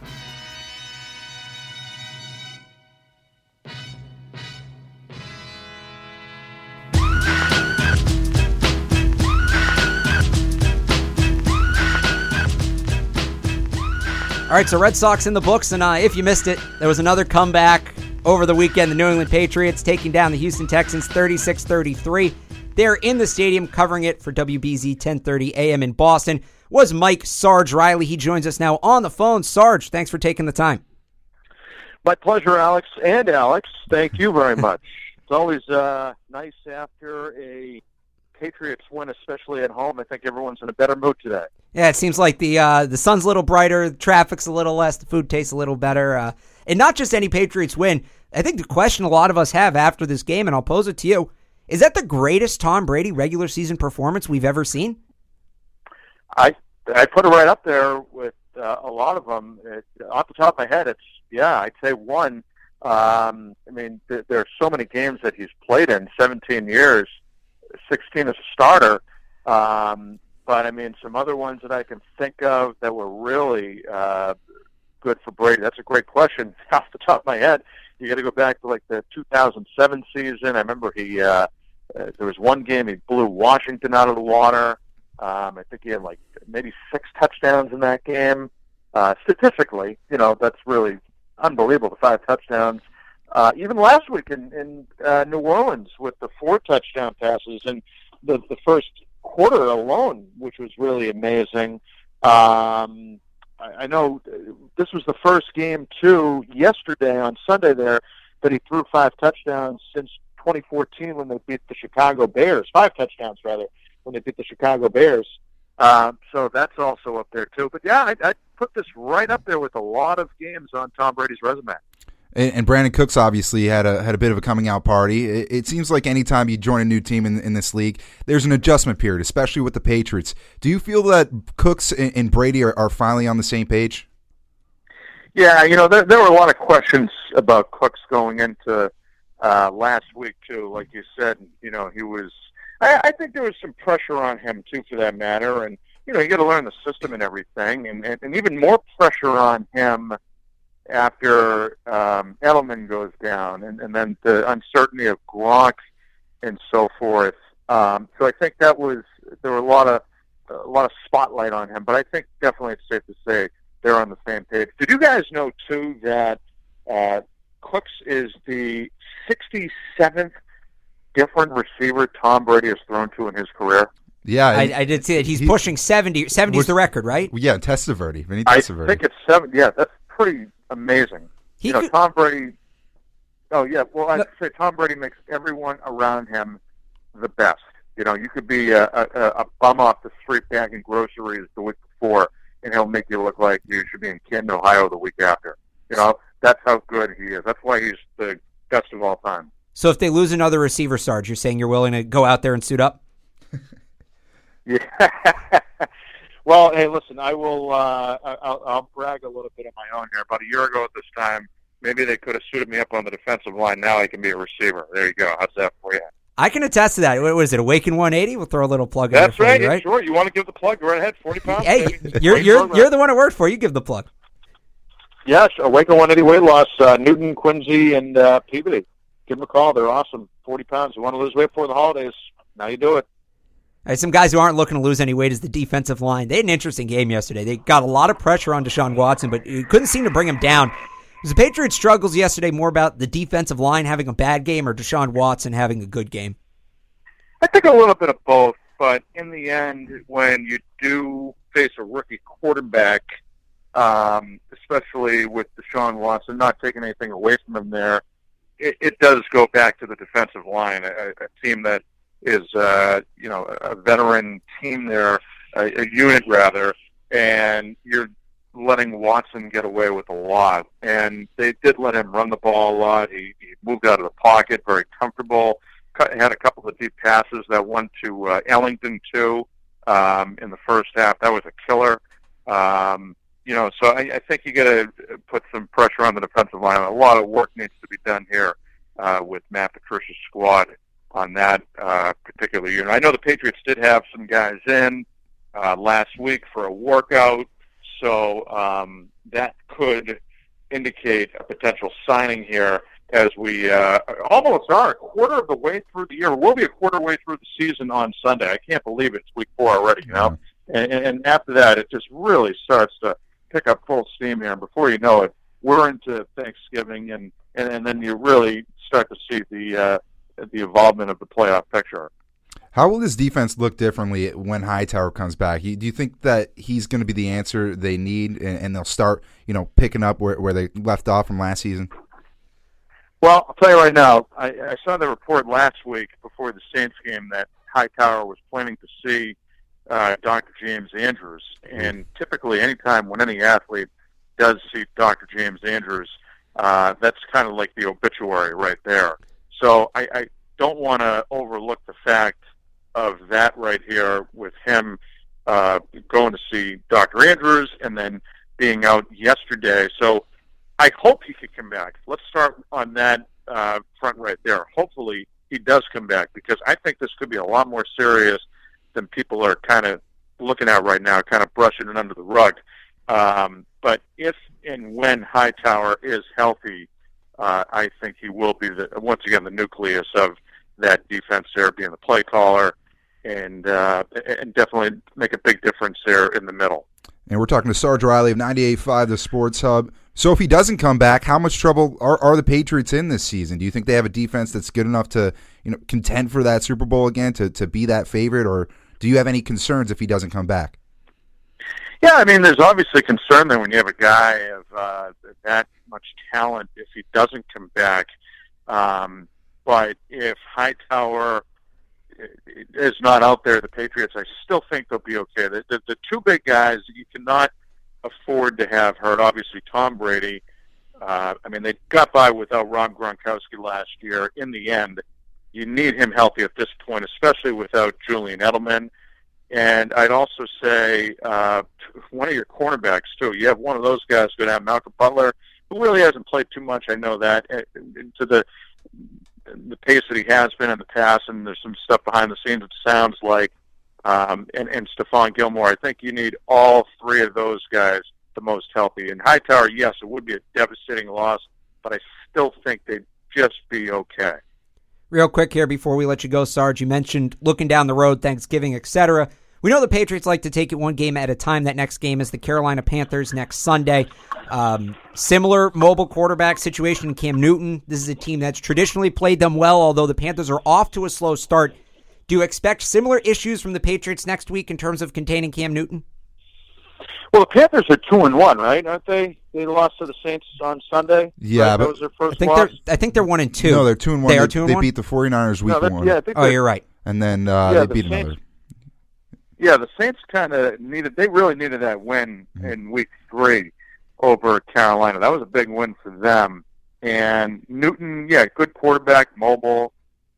All right, so Red Sox in the books, and if you missed it, there was another comeback over the weekend. The New England Patriots taking down the Houston Texans 36-33. They're in the stadium covering it for WBZ 1030 AM in Boston. Was Mike Sarge Riley. He joins us now on the phone. Sarge, thanks for taking the time. My pleasure, Alex. And Alex, thank you very much. It's always nice after a Patriots win, especially at home. I think everyone's in a better mood today. Yeah, it seems like the sun's a little brighter, the traffic's a little less, the food tastes a little better. And not just any Patriots win. I think the question a lot of us have after this game, and I'll pose it to you, is that the greatest Tom Brady regular season performance we've ever seen? I put it right up there with a lot of them. Off the top of my head, I'd say one. I mean, there are so many games that he's played in, 17 years, 16 as a starter. But, I mean, some other ones that I can think of that were really good for Brady. That's a great question. Off the top of my head, you got to go back to, like, the 2007 season. I remember there was one game he blew Washington out of the water. I think he had, like, maybe 6 touchdowns in that game. Statistically, that's really unbelievable, the 5 touchdowns. Even last week in New Orleans with the 4 touchdown passes and the first quarter alone, which was really amazing. I know this was the first game, too, yesterday on Sunday there, that he threw 5 touchdowns since 2014 when they beat the Chicago Bears. 5 touchdowns, rather, when they beat the Chicago Bears. So that's also up there, too. But, yeah, I put this right up there with a lot of games on Tom Brady's resume. And Brandon Cooks obviously had a bit of a coming out party. It seems like anytime you join a new team in this league, there's an adjustment period, especially with the Patriots. Do you feel that Cooks and Brady are finally on the same page? Yeah, there were a lot of questions about Cooks going into last week too. Like you said, he was. I think there was some pressure on him too, for that matter, and you got to learn the system and everything, and even more pressure on him after Edelman goes down, and then the uncertainty of Gronk and so forth. So I think there were a lot of spotlight on him, but I think definitely it's safe to say they're on the same page. Did you guys know too that Cooks is the 67th different receiver Tom Brady has thrown to in his career? Yeah, I did see that. He's pushing 70. 70 is the record, right? Yeah, Testaverde. Vinny I Testaverde. think it's 7. Yeah, that's pretty amazing. Tom Brady. Oh yeah, well I'd say Tom Brady makes everyone around him the best. You could be a bum off the street bagging groceries the week before, and he'll make you look like you should be in Canton, Ohio the week after. That's how good he is. That's why he's the best of all time. So if they lose another receiver, Sarge, you're saying you're willing to go out there and suit up? Yeah. Well, hey, listen, I will. I'll brag a little bit of my own here. About a year ago at this time, maybe they could have suited me up on the defensive line. Now I can be a receiver. There you go. How's that for you? I can attest to that. What is it? Awaken 180? We'll throw a little plug in That's there for right. you, right? Sure. You want to give the plug? Go right ahead. 40 pounds. Hey, you're the one it worked for. You give the plug. Yes, Awaken 180 weight loss. Newton, Quincy, and Peabody. Give them a call. They're awesome. 40 pounds. You want to lose weight before the holidays? Now you do it. All right, some guys who aren't looking to lose any weight is the defensive line. They had an interesting game yesterday. They got a lot of pressure on Deshaun Watson, but you couldn't seem to bring him down. Was the Patriots' struggles yesterday more about the defensive line having a bad game or Deshaun Watson having a good game? I think a little bit of both, but in the end, when you do face a rookie quarterback, especially with Deshaun Watson not taking anything away from him there, it does go back to the defensive line, a team that is a veteran team there, a unit rather, and you're letting Watson get away with a lot. And they did let him run the ball a lot. He moved out of the pocket, very comfortable. Had a couple of deep passes that went to Ellington too in the first half. That was a killer. So I think you got to put some pressure on the defensive line. A lot of work needs to be done here with Matt Patricia's squad on that particular unit. I know the Patriots did have some guys in last week for a workout, so that could indicate a potential signing here as we almost are a quarter of the way through the year. We'll be a quarter way through the season on Sunday. I can't believe it's week 4 already, And after that, it just really starts to pick up full steam here. And before you know it, we're into Thanksgiving, and then you really start to see the involvement of the playoff picture. How will this defense look differently when Hightower comes back? Do you think that he's going to be the answer they need, and they'll start, picking up where they left off from last season? Well, I'll tell you right now, I saw the report last week before the Saints game that Hightower was planning to see Dr. James Andrews. And typically anytime when any athlete does see Dr. James Andrews, that's kind of like the obituary right there. So I don't want to overlook the fact of that right here with him going to see Dr. Andrews and then being out yesterday. So I hope he could come back. Let's start on that front right there. Hopefully he does come back, because I think this could be a lot more serious than people are kind of looking at right now, kind of brushing it under the rug. But if and when Hightower is healthy, I think he will be, once again, the nucleus of that defense there, being the play caller, and definitely make a big difference there in the middle. And we're talking to Sarge Riley of 98.5 The Sports Hub. So if he doesn't come back, how much trouble are the Patriots in this season? Do you think they have a defense that's good enough to contend for that Super Bowl again, to be that favorite, or do you have any concerns if he doesn't come back? Yeah, I mean, there's obviously concern there when you have a guy of that much talent if he doesn't come back. But if Hightower is not out there, the Patriots, I still think they'll be okay. The two big guys you cannot afford to have hurt, obviously Tom Brady. I mean, they got by without Rob Gronkowski last year. In the end, you need him healthy at this point, especially without Julian Edelman. And I'd also say one of your cornerbacks, too. You have one of those guys go down, Malcolm Butler, who really hasn't played too much. I know that, to the pace that he has been in the past, and there's some stuff behind the scenes it sounds like, and Stephon Gilmore. I think you need all three of those guys the most healthy. And Hightower, yes, it would be a devastating loss, but I still think they'd just be okay. Real quick here before we let you go, Sarge, you mentioned looking down the road, Thanksgiving, etc. We know the Patriots like to take it one game at a time. That next game is the Carolina Panthers next Sunday. Similar mobile quarterback situation in Cam Newton. This is a team that's traditionally played them well, although the Panthers are off to a slow start. Do you expect similar issues from the Patriots next week in terms of containing Cam Newton? Well, the Panthers are 2-1, right? Aren't they? They lost to the Saints on Sunday. Yeah, right? but That was their first I loss. think they're 1-2. No, they're 2-1. They are 2-1? They beat the 49ers week one. Yeah, I think Oh, you're right. And then Yeah, they the beat Saints- another. Yeah, the Saints they really needed that win in week 3 over Carolina. That was a big win for them. And Newton, good quarterback, mobile.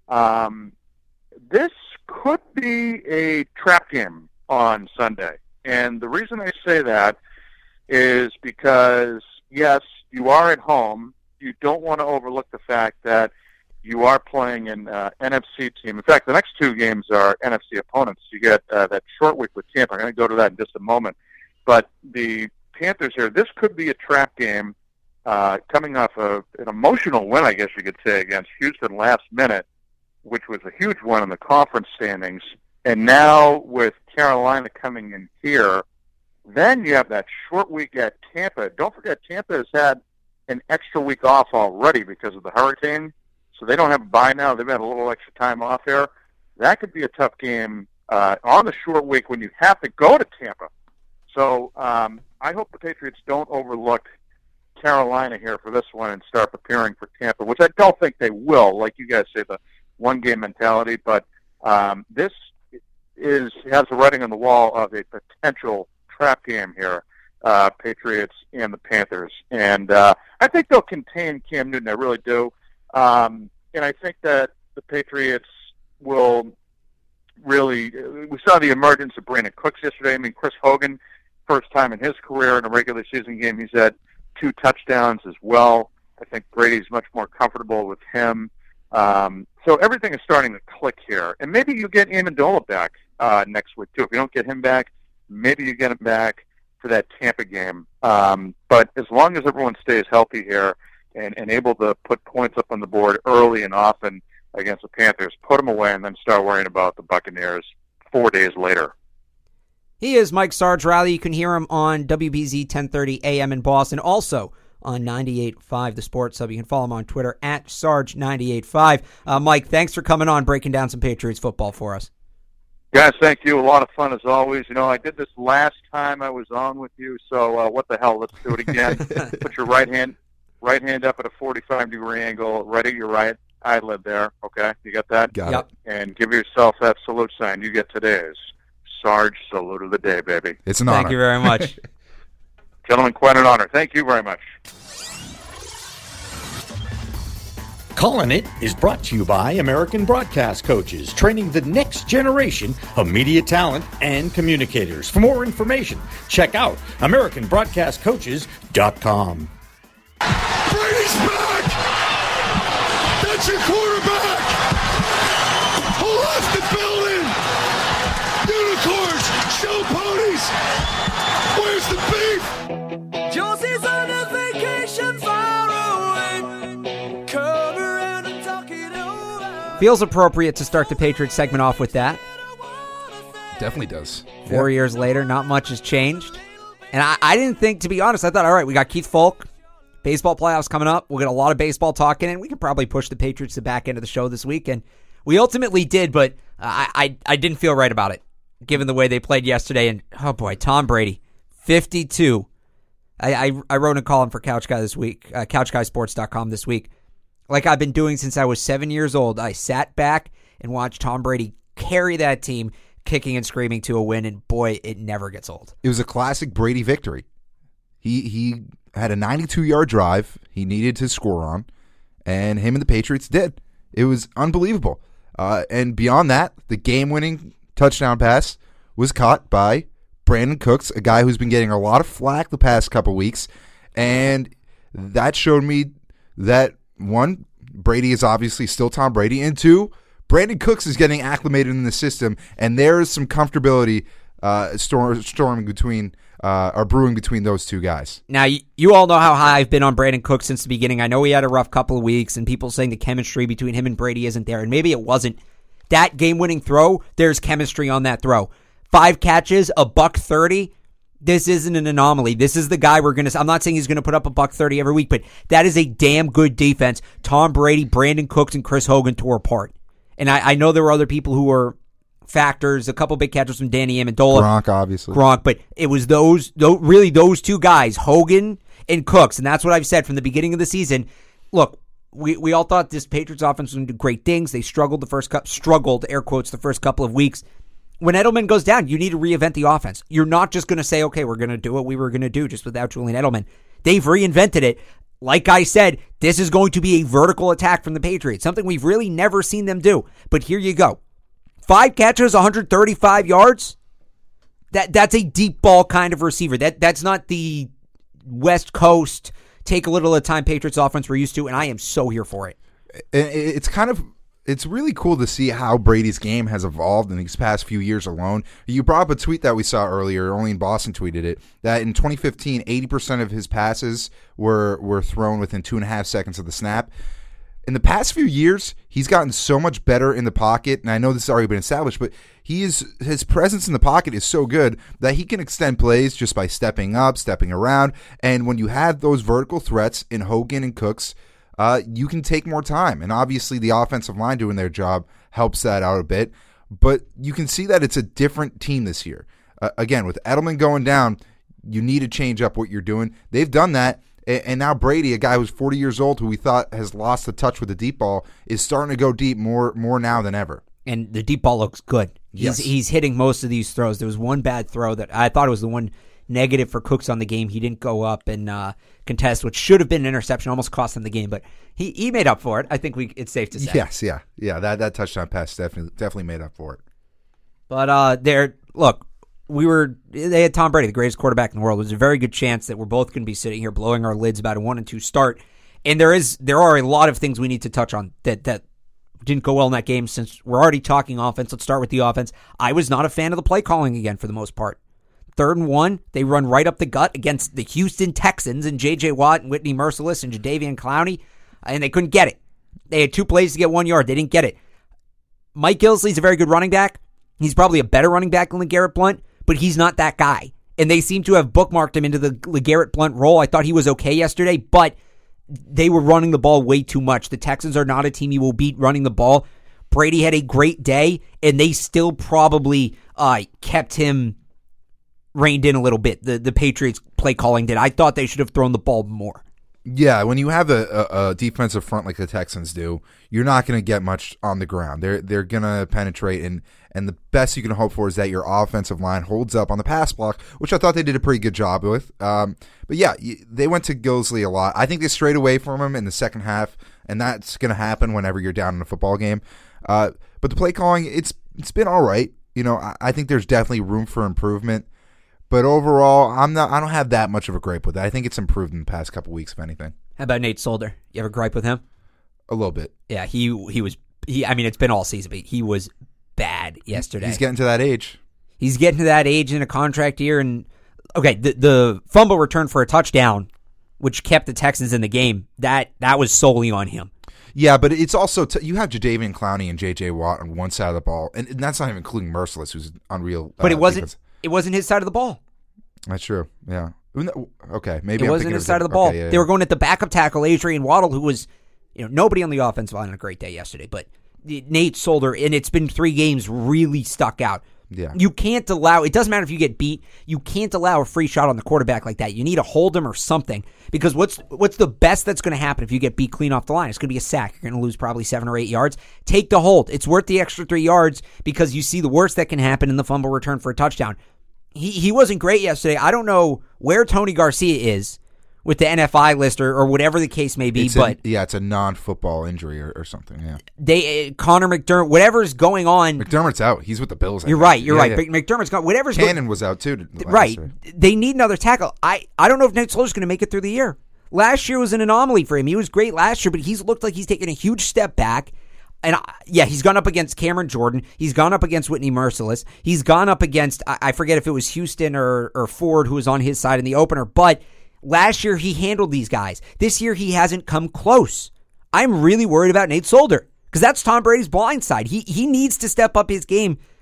This could be a trap game on Sunday. And the reason I say that is because, yes, you are at home. You don't want to overlook the fact that you are playing an NFC team. In fact, the next 2 games are NFC opponents. You get that short week with Tampa. I'm going to go to that in just a moment. But the Panthers here, this could be a trap game coming off of an emotional win, I guess you could say, against Houston last minute, which was a huge one in the conference standings. And now with Carolina coming in here, then you have that short week at Tampa. Don't forget, Tampa has had an extra week off already because of the hurricane. So they don't have a bye now. They've had a little extra time off here. That could be a tough game on the short week when you have to go to Tampa. So I hope the Patriots don't overlook Carolina here for this one and start preparing for Tampa, which I don't think they will. Like you guys say, the one-game mentality. But this has the writing on the wall of a potential trap game here, Patriots and the Panthers. And I think they'll contain Cam Newton. I really do. And I think that the Patriots will really, we saw the emergence of Brandon Cooks yesterday. I mean, Chris Hogan, first time in his career in a regular season game, he's had 2 touchdowns as well. I think Brady's much more comfortable with him. So everything is starting to click here. And maybe you get Amendola back next week, too. If you don't get him back, maybe you get him back for that Tampa game. But as long as everyone stays healthy here, and able to put points up on the board early and often against the Panthers, put them away and then start worrying about the Buccaneers 4 days later. He is Mike Sarge Riley. You can hear him on WBZ 1030 AM in Boston, also on 98.5 The Sports Hub. You can follow him on Twitter at Sarge985. Mike, thanks for coming on, breaking down some Patriots football for us. Guys, thank you. A lot of fun as always. You know, I did this last time I was on with you, so what the hell? Let's do it again. Put your right hand up at a 45-degree angle, right at your right eyelid there. Okay, you got that? Got Yep. it. And give yourself that salute sign. You get today's Sarge salute of the day, baby. It's an honor. Thank you very much. Gentlemen, quite an honor. Thank you very much. Callin' It is brought to you by American Broadcast Coaches, training the next generation of media talent and communicators. For more information, check out AmericanBroadcastCoaches.com. Brady's back! That's your quarterback! Who left the building? Unicorns! Show ponies! Where's the beef? Josie's on a vacation far away. Come around and talk it over. Feels appropriate to start the Patriots segment off with that. Definitely does. 4 years later, not much has changed. And I didn't think, to be honest, I thought, all right, we got Keith Folk. Baseball playoffs coming up. We'll get a lot of baseball talk in, and we could probably push the Patriots to the back end of the show this week. And we ultimately did, but I didn't feel right about it, given the way they played yesterday. And, oh boy, Tom Brady, 52. I wrote a column for Couch Guy this week, CouchGuySports.com this week. Like I've been doing since I was 7 years old. I sat back and watched Tom Brady carry that team, kicking and screaming to a win, and boy, it never gets old. It was a classic Brady victory. He had a 92-yard drive he needed to score on, and him and the Patriots did. It was unbelievable. And beyond that, the game-winning touchdown pass was caught by Brandon Cooks, a guy who's been getting a lot of flack the past couple weeks, and that showed me that, one, Brady is obviously still Tom Brady, and two, Brandon Cooks is getting acclimated in the system, and there is some comfortability storming between or brewing between those two guys. Now, you all know how high I've been on Brandon Cooks since the beginning. I know he had a rough couple of weeks, and people saying the chemistry between him and Brady isn't there, and maybe it wasn't. That game-winning throw, there's chemistry on that throw. 5 catches, $130. This isn't an anomaly. This is the guy I'm not saying he's going to put up $130 every week, but that is a damn good defense. Tom Brady, Brandon Cooks, and Chris Hogan tore apart. And I know there were other people who were factors, a couple big catches from Danny Amendola. Gronk, obviously. But it was those 2 guys, Hogan and Cooks, and that's what I've said from the beginning of the season. Look, we all thought this Patriots offense was going to do great things. They struggled, air quotes, the first couple of weeks. When Edelman goes down, you need to reinvent the offense. You're not just going to say, okay, we're going to do what we were going to do just without Julian Edelman. They've reinvented it. Like I said, this is going to be a vertical attack from the Patriots, something we've really never seen them do. But here you go. 5 catches, 135 yards. That's a deep ball kind of receiver. That's not the West Coast, take a little at a time Patriots offense we're used to, and I am so here for it. It's really cool to see how Brady's game has evolved in these past few years alone. You brought up a tweet that we saw earlier, only in Boston tweeted it, that in 2015, 80% of his passes were thrown within 2.5 seconds of the snap. In the past few years, he's gotten so much better in the pocket, and I know this has already been established, but his presence in the pocket is so good that he can extend plays just by stepping up, stepping around, and when you have those vertical threats in Hogan and Cooks, you can take more time. And obviously the offensive line doing their job helps that out a bit. But you can see that it's a different team this year. Again, with Edelman going down, you need to change up what you're doing. They've done that. And now Brady, a guy who's 40 years old, who we thought has lost the touch with the deep ball, is starting to go deep more now than ever. And the deep ball looks good. Yes. He's hitting most of these throws. There was one bad throw that I thought it was the one negative for Cooks on the game. He didn't go up and contest, which should have been an interception, almost cost him the game, but he made up for it. I think it's safe to say. Yes, yeah. That touchdown pass definitely made up for it. But they had Tom Brady, the greatest quarterback in the world. There's a very good chance that we're both going to be sitting here blowing our lids about a 1-2 start. And there are a lot of things we need to touch on that didn't go well in that game. Since we're already talking offense, let's start with the offense. I was not a fan of the play calling again for the most part. 3rd and 1, they run right up the gut against the Houston Texans and J.J. Watt and Whitney Merciless and Jadeveon Clowney, and they couldn't get it. They had 2 plays to get 1 yard. They didn't get it. Mike Gillislee's a very good running back. He's probably a better running back than LeGarrette Blount, but he's not that guy. And they seem to have bookmarked him into the LeGarrette Blount role. I thought he was okay yesterday, but they were running the ball way too much. The Texans are not a team you will beat running the ball. Brady had a great day, and they still probably kept him reined in a little bit. The Patriots play calling did. I thought they should have thrown the ball more. Yeah, when you have a defensive front like the Texans do, you're not going to get much on the ground. They're going to penetrate, and the best you can hope for is that your offensive line holds up on the pass block, which I thought they did a pretty good job with. But yeah, they went to Gillislee a lot. I think they strayed away from him in the second half, and that's going to happen whenever you're down in a football game. But the play calling, it's been all right. You know, I think there's definitely room for improvement. But overall, I don't have that much of a gripe with it. I think it's improved in the past couple weeks, if anything. How about Nate Solder? You have a gripe with him? A little bit. Yeah, he was. I mean, it's been all season, but he was bad yesterday. He's getting to that age. He's getting to that age in a contract year. And okay, the fumble return for a touchdown, which kept the Texans in the game, that was solely on him. Yeah, but it's also you have Jadeveon Clowney and J.J. Watt on one side of the ball, and that's not even including Merciless, who's unreal. But it wasn't. Defense. It wasn't his side of the ball. That's true. Yeah. Okay. Maybe it wasn't his side of the ball. Okay, yeah. They were going at the backup tackle, Adrian Waddle, who was, nobody on the offensive line on a great day yesterday. But Nate Solder, and it's been 3 games, really stuck out. Yeah. You can't allow. It doesn't matter if you get beat. You can't allow a free shot on the quarterback like that. You need to hold him or something. Because what's the best that's going to happen if you get beat clean off the line? It's going to be a sack. You're going to lose probably 7 or 8 yards. Take the hold. It's worth the extra 3 yards because you see the worst that can happen in the fumble return for a touchdown. He wasn't great yesterday. I don't know where Tony Garcia is with the NFI list or whatever the case may be. It's a non-football injury or something. Yeah. Connor McDermott, whatever's going on. McDermott's out. He's with the Bills. You're right. Yeah. McDermott's gone. Whatever's Cannon was out too. Right. They need another tackle. I don't know if Nate Solder's going to make it through the year. Last year was an anomaly for him. He was great last year, but he's looked like he's taken a huge step back. And he's gone up against Cameron Jordan. He's gone up against Whitney Merciless. He's gone up against, I forget if it was Houston or Ford who was on his side in the opener. But last year he handled these guys. This year he hasn't come close. I'm really worried about Nate Solder because that's Tom Brady's blind side. He needs to step up his game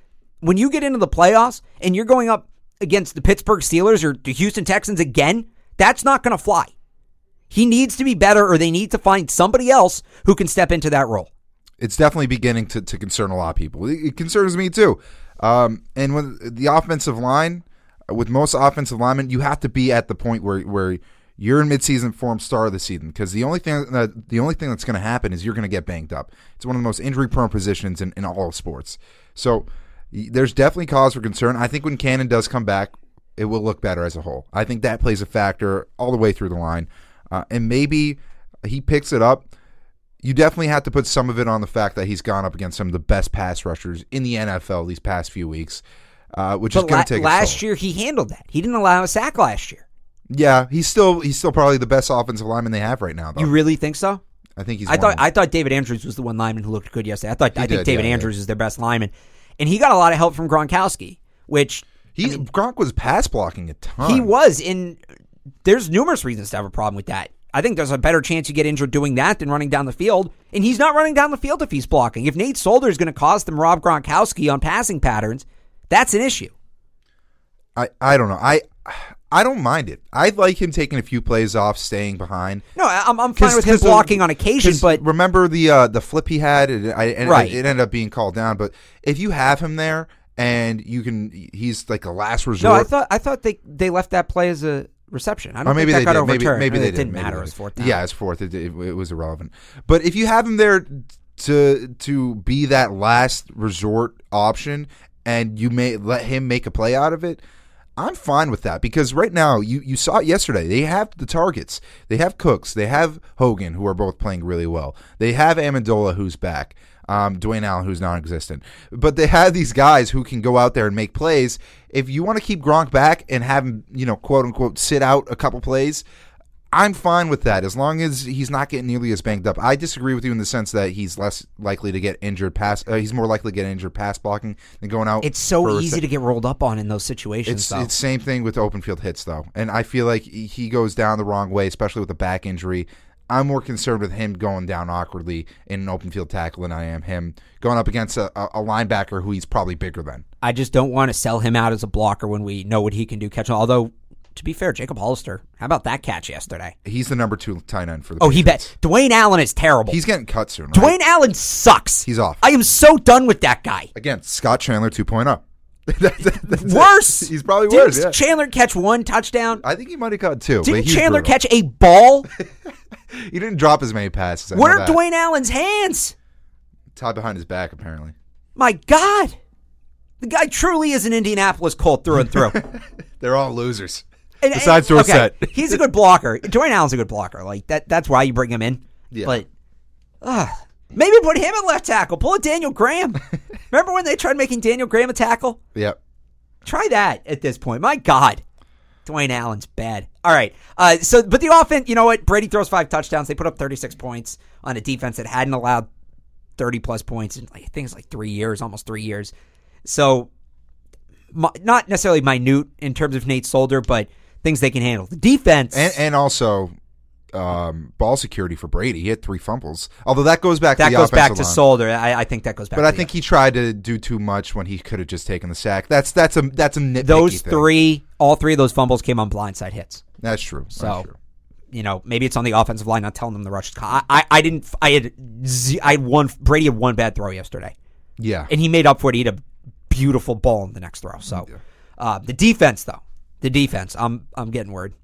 when you get into the playoffs and you're going up against the Pittsburgh Steelers or the Houston Texans again, that's not going to fly. He needs to be better, or they need to find somebody else who can step into that role. It's definitely beginning to concern a lot of people. It concerns me too. And with the offensive line, with most offensive linemen, you have to be at the point where you're in midseason form, start of the season, because the only thing that's going to happen is you're going to get banged up. It's one of the most injury-prone positions in all of sports. So there's definitely cause for concern. I think when Cannon does come back, it will look better as a whole. I think that plays a factor all the way through the line. And maybe he picks it up. You definitely have to put some of it on the fact that he's gone up against some of the best pass rushers in the NFL these past few weeks, which is going to take a toll. Last year, he handled that. He didn't allow a sack last year. Yeah, he's still probably the best offensive lineman they have right now, though. You really think so? I think he's. I thought David Andrews was the one lineman who looked good yesterday. I think David Andrews is their best lineman, and he got a lot of help from Gronkowski, which Gronk was pass blocking a ton. He was, and there's numerous reasons to have a problem with that. I think there's a better chance you get injured doing that than running down the field, and he's not running down the field if he's blocking. If Nate Solder is going to cause them Rob Gronkowski on passing patterns, that's an issue. I don't know. I don't mind it. I like him taking a few plays off, staying behind. No, I'm fine with him blocking on occasion, but remember the flip he had, right. It ended up being called down. But if you have him there and he's like a last resort. No, I thought they left that play as a reception. I don't think that got overturned. Maybe they didn't matter. It was fourth down. Yeah, it's fourth. It was irrelevant. But if you have him there to be that last resort option, and you may let him make a play out of it, I'm fine with that, because right now, you saw it yesterday. They have the targets. They have Cooks. They have Hogan, who are both playing really well. They have Amendola, who's back. Dwayne Allen, who's non-existent. But they have these guys who can go out there and make plays. If you want to keep Gronk back and have him, quote-unquote, sit out a couple plays, I'm fine with that, as long as he's not getting nearly as banged up. I disagree with you in the sense that he's less likely to get injured he's more likely to get injured pass blocking than going out. It's so easy to get rolled up on in those situations, though. It's same thing with open field hits, though. And I feel like he goes down the wrong way, especially with a back injury. I'm more concerned with him going down awkwardly in an open field tackle than I am him going up against a linebacker who he's probably bigger than. I just don't want to sell him out as a blocker when we know what he can do catching. Although, to be fair, Jacob Hollister, how about that catch yesterday? He's the number 2 tight end for the Patriots. He bet. Dwayne Allen is terrible. He's getting cut soon, right? Dwayne Allen sucks. He's off. I am so done with that guy. Again, Scott Chandler 2.0. Worse. He's probably worse. Didn't Chandler catch 1 touchdown? I think he might have caught 2. Didn't Chandler catch a ball? He didn't drop as many passes. What are Dwayne Allen's hands? Tied behind his back, apparently. My God. The guy truly is an Indianapolis Colt through and through. They're all losers. Besides Dorsett. Okay, he's a good blocker. Dwayne Allen's a good blocker. Like that's why you bring him in. Yeah. But maybe put him at left tackle. Pull a Daniel Graham. Remember when they tried making Daniel Graham a tackle? Yep. Try that at this point. My God. Dwayne Allen's bad. All right. But the offense, you know what? Brady throws 5 touchdowns. They put up 36 points on a defense that hadn't allowed 30-plus points in, I think it's like 3 years, almost 3 years. So, not necessarily minute in terms of Nate Solder, but things they can handle. The defense. And also ball security for Brady. He had 3 fumbles. Although that goes back to the offensive line. That goes back to line. Solder. I think that goes back but to I think he tried to do too much when he could have just taken the sack. That's a nitpicky thing. All 3 of those fumbles came on blindside hits. That's true. So, maybe it's on the offensive line not telling them the rush. Brady had 1 bad throw yesterday. Yeah. And he made up for it. He had a beautiful ball in the next throw. So, the defense, though. The defense. I'm getting worried.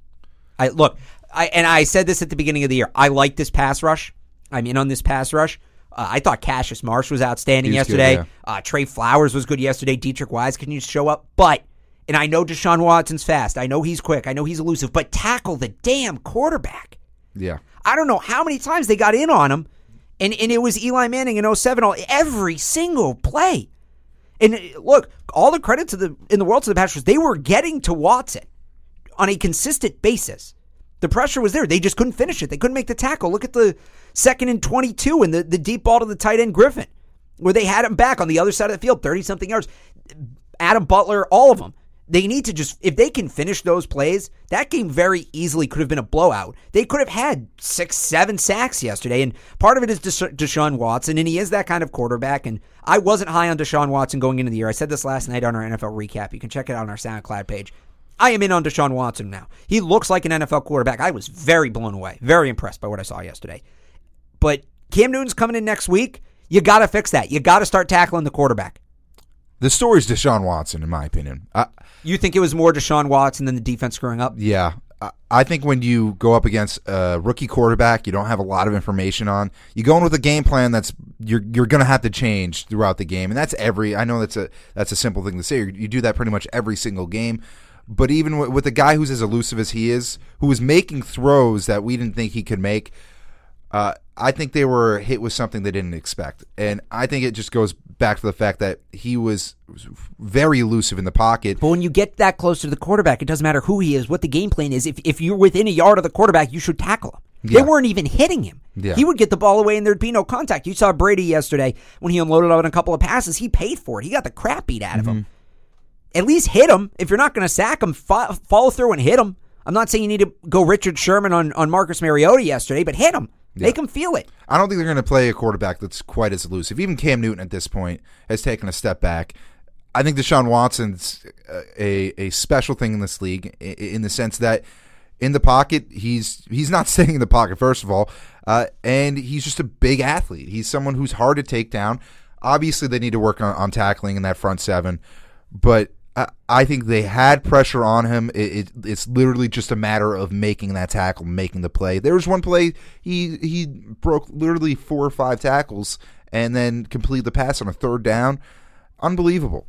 I said this at the beginning of the year. I like this pass rush. I'm in on this pass rush. I thought Cassius Marsh was outstanding yesterday. Good, yeah. Trey Flowers was good yesterday. Dietrich Wise continues to show up. And I know Deshaun Watson's fast. I know he's quick. I know he's elusive. But tackle the damn quarterback. Yeah. I don't know how many times they got in on him. And it was Eli Manning in 07 every single play. And look, all the credit in the world to the Patriots. They were getting to Watson on a consistent basis. The pressure was there. They just couldn't finish it. They couldn't make the tackle. Look at the 2nd and 22 and the deep ball to the tight end Griffin, where they had him back on the other side of the field, 30-something yards. Adam Butler, all of them. They need to just, if they can finish those plays, that game very easily could have been a blowout. They could have had 6, 7 sacks yesterday, and part of it is Deshaun Watson, and he is that kind of quarterback, and I wasn't high on Deshaun Watson going into the year. I said this last night on our NFL recap. You can check it out on our SoundCloud page. I am in on Deshaun Watson now. He looks like an NFL quarterback. I was very blown away, very impressed by what I saw yesterday. But Cam Newton's coming in next week. You got to fix that. You got to start tackling the quarterback. The story's Deshaun Watson, in my opinion. You think it was more Deshaun Watson than the defense screwing up? Yeah. I think when you go up against a rookie quarterback you don't have a lot of information on, you go in with a game plan that's you're going to have to change throughout the game. And that's I know that's a simple thing to say. You do that pretty much every single game. But even with a guy who's as elusive as he is, who is making throws that we didn't think he could make, I think they were hit with something they didn't expect. And I think it just goes back to the fact that he was very elusive in the pocket. But when you get that close to the quarterback, it doesn't matter who he is, what the game plan is. If you're within a yard of the quarterback, you should tackle him. Yeah. They weren't even hitting him. Yeah. He would get the ball away and there'd be no contact. You saw Brady yesterday when he unloaded on a couple of passes. He paid for it. He got the crap beat out of him. At least hit him. If you're not going to sack him, follow through and hit him. I'm not saying you need to go Richard Sherman on Marcus Mariota yesterday, but hit him. Yeah. Make him feel it. I don't think they're going to play a quarterback that's quite as elusive. Even Cam Newton at this point has taken a step back. I think Deshaun Watson's a special thing in this league in the sense that in the pocket, he's not staying in the pocket, first of all, and he's just a big athlete. He's someone who's hard to take down. Obviously, they need to work on tackling in that front seven, but I think they had pressure on him. It's literally just a matter of making that tackle, making the play. There was one play he broke literally 4 or 5 tackles and then completed the pass on a third down. Unbelievable.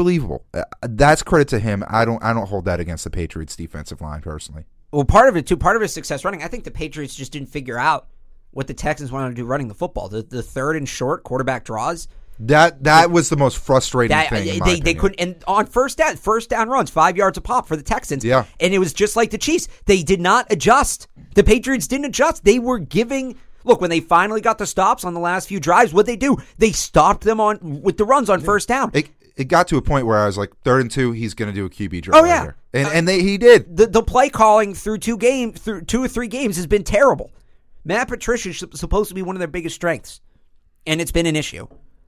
That's credit to him. I don't hold that against the Patriots defensive line personally. Well, part of it too, part of his success running, I think the Patriots just didn't figure out what the Texans wanted to do running the football. The third and short quarterback draws. That was the most frustrating thing. In my they couldn't, and on first down runs, 5 yards a pop for the Texans. Yeah, and it was just like the Chiefs. They did not adjust. The Patriots didn't adjust. They were giving. Look, when they finally got the stops on the last few drives, what'd they do? They stopped them with the runs on first down. It got to a point where I was like, 3rd and 2, he's going to do a QB draw. Oh yeah, right there. And he did. The play calling through 2 or 3 games has been terrible. Matt Patricia is supposed to be one of their biggest strengths, and it's been an issue.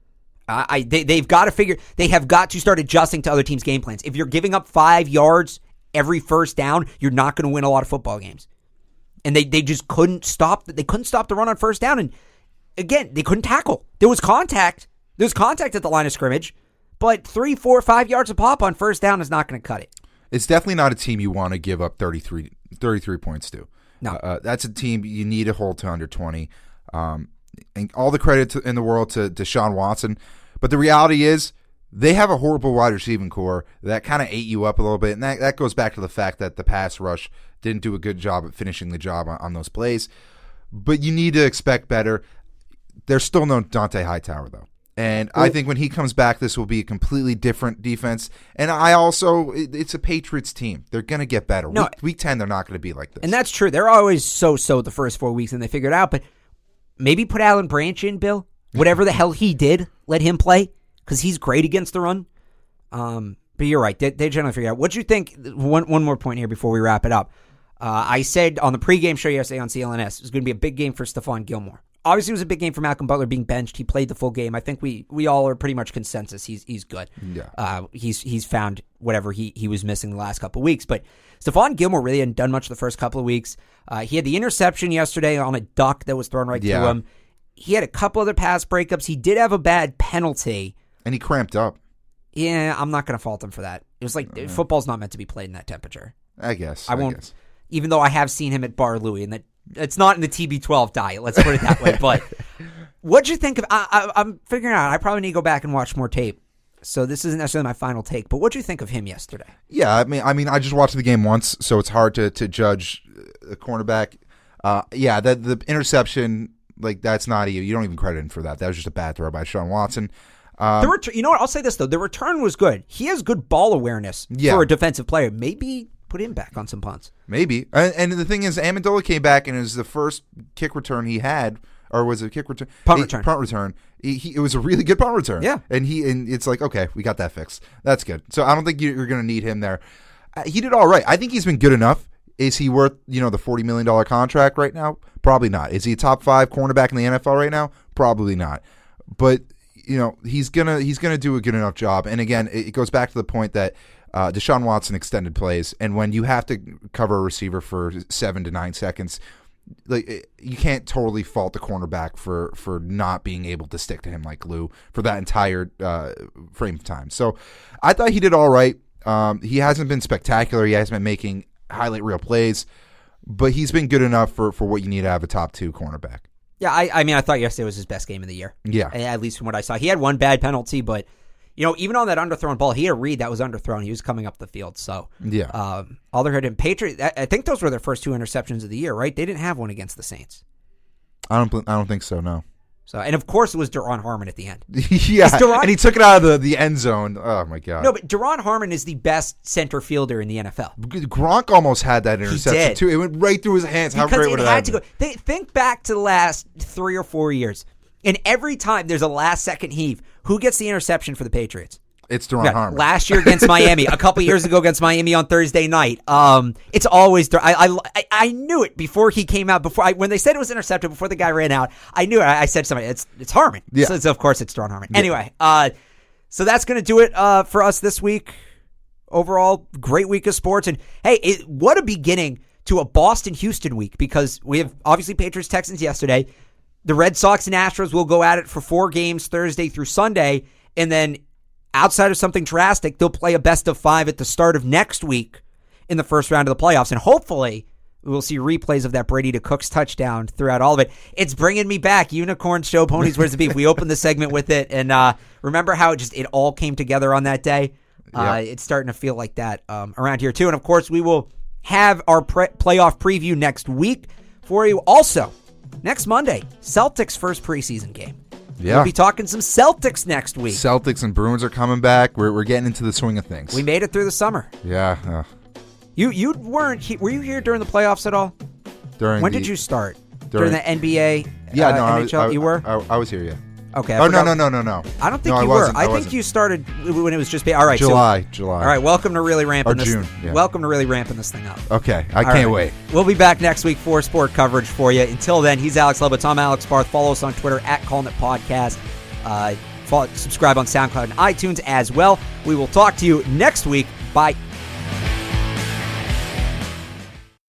They've got to figure. They have got to start adjusting to other teams' game plans. If you're giving up 5 yards every first down, you're not going to win a lot of football games. And they just couldn't stop. They couldn't stop the run on first down. And again, they couldn't tackle. There was contact. There was contact at the line of scrimmage, but 3, 4, 5 yards a pop on first down is not going to cut it. It's definitely not a team you want to give up 33 points to. No, that's a team you need to hold to under 20. And all the credit in the world to Deshaun Watson. But the reality is they have a horrible wide receiving core that kind of ate you up a little bit. And that goes back to the fact that the pass rush didn't do a good job at finishing the job on those plays. But you need to expect better. There's still no Dante Hightower, though. And I think when he comes back, this will be a completely different defense. And it's a Patriots team. They're going to get better. No, week 10, they're not going to be like this. And that's true. They're always so the first 4 weeks, and they figure it out. But maybe put Alan Branch in, Bill. Whatever the hell he did, let him play, because he's great against the run. But you're right. They generally figure out. What do you think? One more point here before we wrap it up. I said on the pregame show yesterday on CLNS, it was going to be a big game for Stephon Gilmore. Obviously, it was a big game for Malcolm Butler being benched. He played the full game. I think we all are pretty much consensus. He's good. Yeah. He's found whatever he was missing the last couple of weeks. But Stephon Gilmore really hadn't done much the first couple of weeks. He had the interception yesterday on a duck that was thrown right to him. He had a couple other pass breakups. He did have a bad penalty. And he cramped up. Yeah, I'm not going to fault him for that. It was like football's not meant to be played in that temperature. I guess. I won't. Even though I have seen him at Bar Louie, and it's not in the TB12 diet. Let's put it that way. But what'd you think of? I'm figuring out. I probably need to go back and watch more tape. So this isn't necessarily my final take. But what'd you think of him yesterday? Yeah, I mean, I just watched the game once, so it's hard to judge the cornerback. The interception, like, that's not you. You don't even credit him for that. That was just a bad throw by Deshaun Watson. You know what? I'll say this though. The return was good. He has good ball awareness for a defensive player. Maybe put him back on some punts. Maybe. And the thing is, Amendola came back, and it was the first kick return he had or was it kick return? Punt return. Punt return. It was a really good punt return. Yeah. And it's like, okay, we got that fixed. That's good. So I don't think you're going to need him there. He did all right. I think he's been good enough. Is he worth, the $40 million contract right now? Probably not. Is he a top 5 cornerback in the NFL right now? Probably not. But, he's gonna do a good enough job. And again, it goes back to the point that Deshaun Watson extended plays, and when you have to cover a receiver for 7 to 9 seconds, like, you can't totally fault the cornerback for not being able to stick to him like glue for that entire frame of time. So I thought he did all right. He hasn't been spectacular. He hasn't been making highlight reel plays, but he's been good enough for what you need to have a top 2 cornerback. Yeah, I thought yesterday was his best game of the year. Yeah. At least from what I saw. He had one bad penalty, but, even on that underthrown ball, he had a read that was underthrown. He was coming up the field. So, yeah. All they heard him. Patriots, I think those were their first 2 interceptions of the year, right? They didn't have one against the Saints. I don't think so, no. So, and of course, it was Deron Harmon at the end. Yeah, and he took it out of the end zone. Oh, my God. No, but Deron Harmon is the best center fielder in the NFL. Gronk almost had that interception, too. It went right through his hands. How great would it have been? Think back to the last 3 or 4 years, and every time there's a last-second heave, who gets the interception for the Patriots? It's Deron Harmon. Last year against Miami, a couple years ago against Miami on Thursday night. It's always I knew it before he came out. When they said it was intercepted before the guy ran out, I knew it. I said to somebody, it's Harmon. Yeah. So of course it's Deron Harmon. Yeah. Anyway, so that's going to do it for us this week. Overall, great week of sports, and hey, what a beginning to a Boston-Houston week, because we have obviously Patriots-Texans yesterday. The Red Sox and Astros will go at it for 4 games Thursday through Sunday, and then outside of something drastic, they'll play a best of 5 at the start of next week in the first round of the playoffs. And hopefully we'll see replays of that Brady to Cooks touchdown throughout all of it. It's bringing me back. Unicorn Show, Ponies Where's the Beef. We opened the segment with it. And remember how it all came together on that day? Yeah. It's starting to feel like that around here too. And of course, we will have our playoff preview next week for you. Also, next Monday, Celtics' first preseason game. Yeah. We'll be talking some Celtics next week. Celtics and Bruins are coming back. We're getting into the swing of things. We made it through the summer. Yeah. You weren't. Were you here during the playoffs at all? When did you start? During the NBA? Yeah, no, NHL. You were. I was here. Yeah. Okay. No. I don't think you were. I think you started when it was just. All right. July. All right. Welcome to really ramping this. June. Yeah. Welcome to really ramping this thing up. Okay. I can't wait. We'll be back next week for sport coverage for you. Until then, he's Alex Lebitz. I'm Alex Barth. Follow us on Twitter @CallingItPodcast. Subscribe on SoundCloud and iTunes as well. We will talk to you next week. Bye.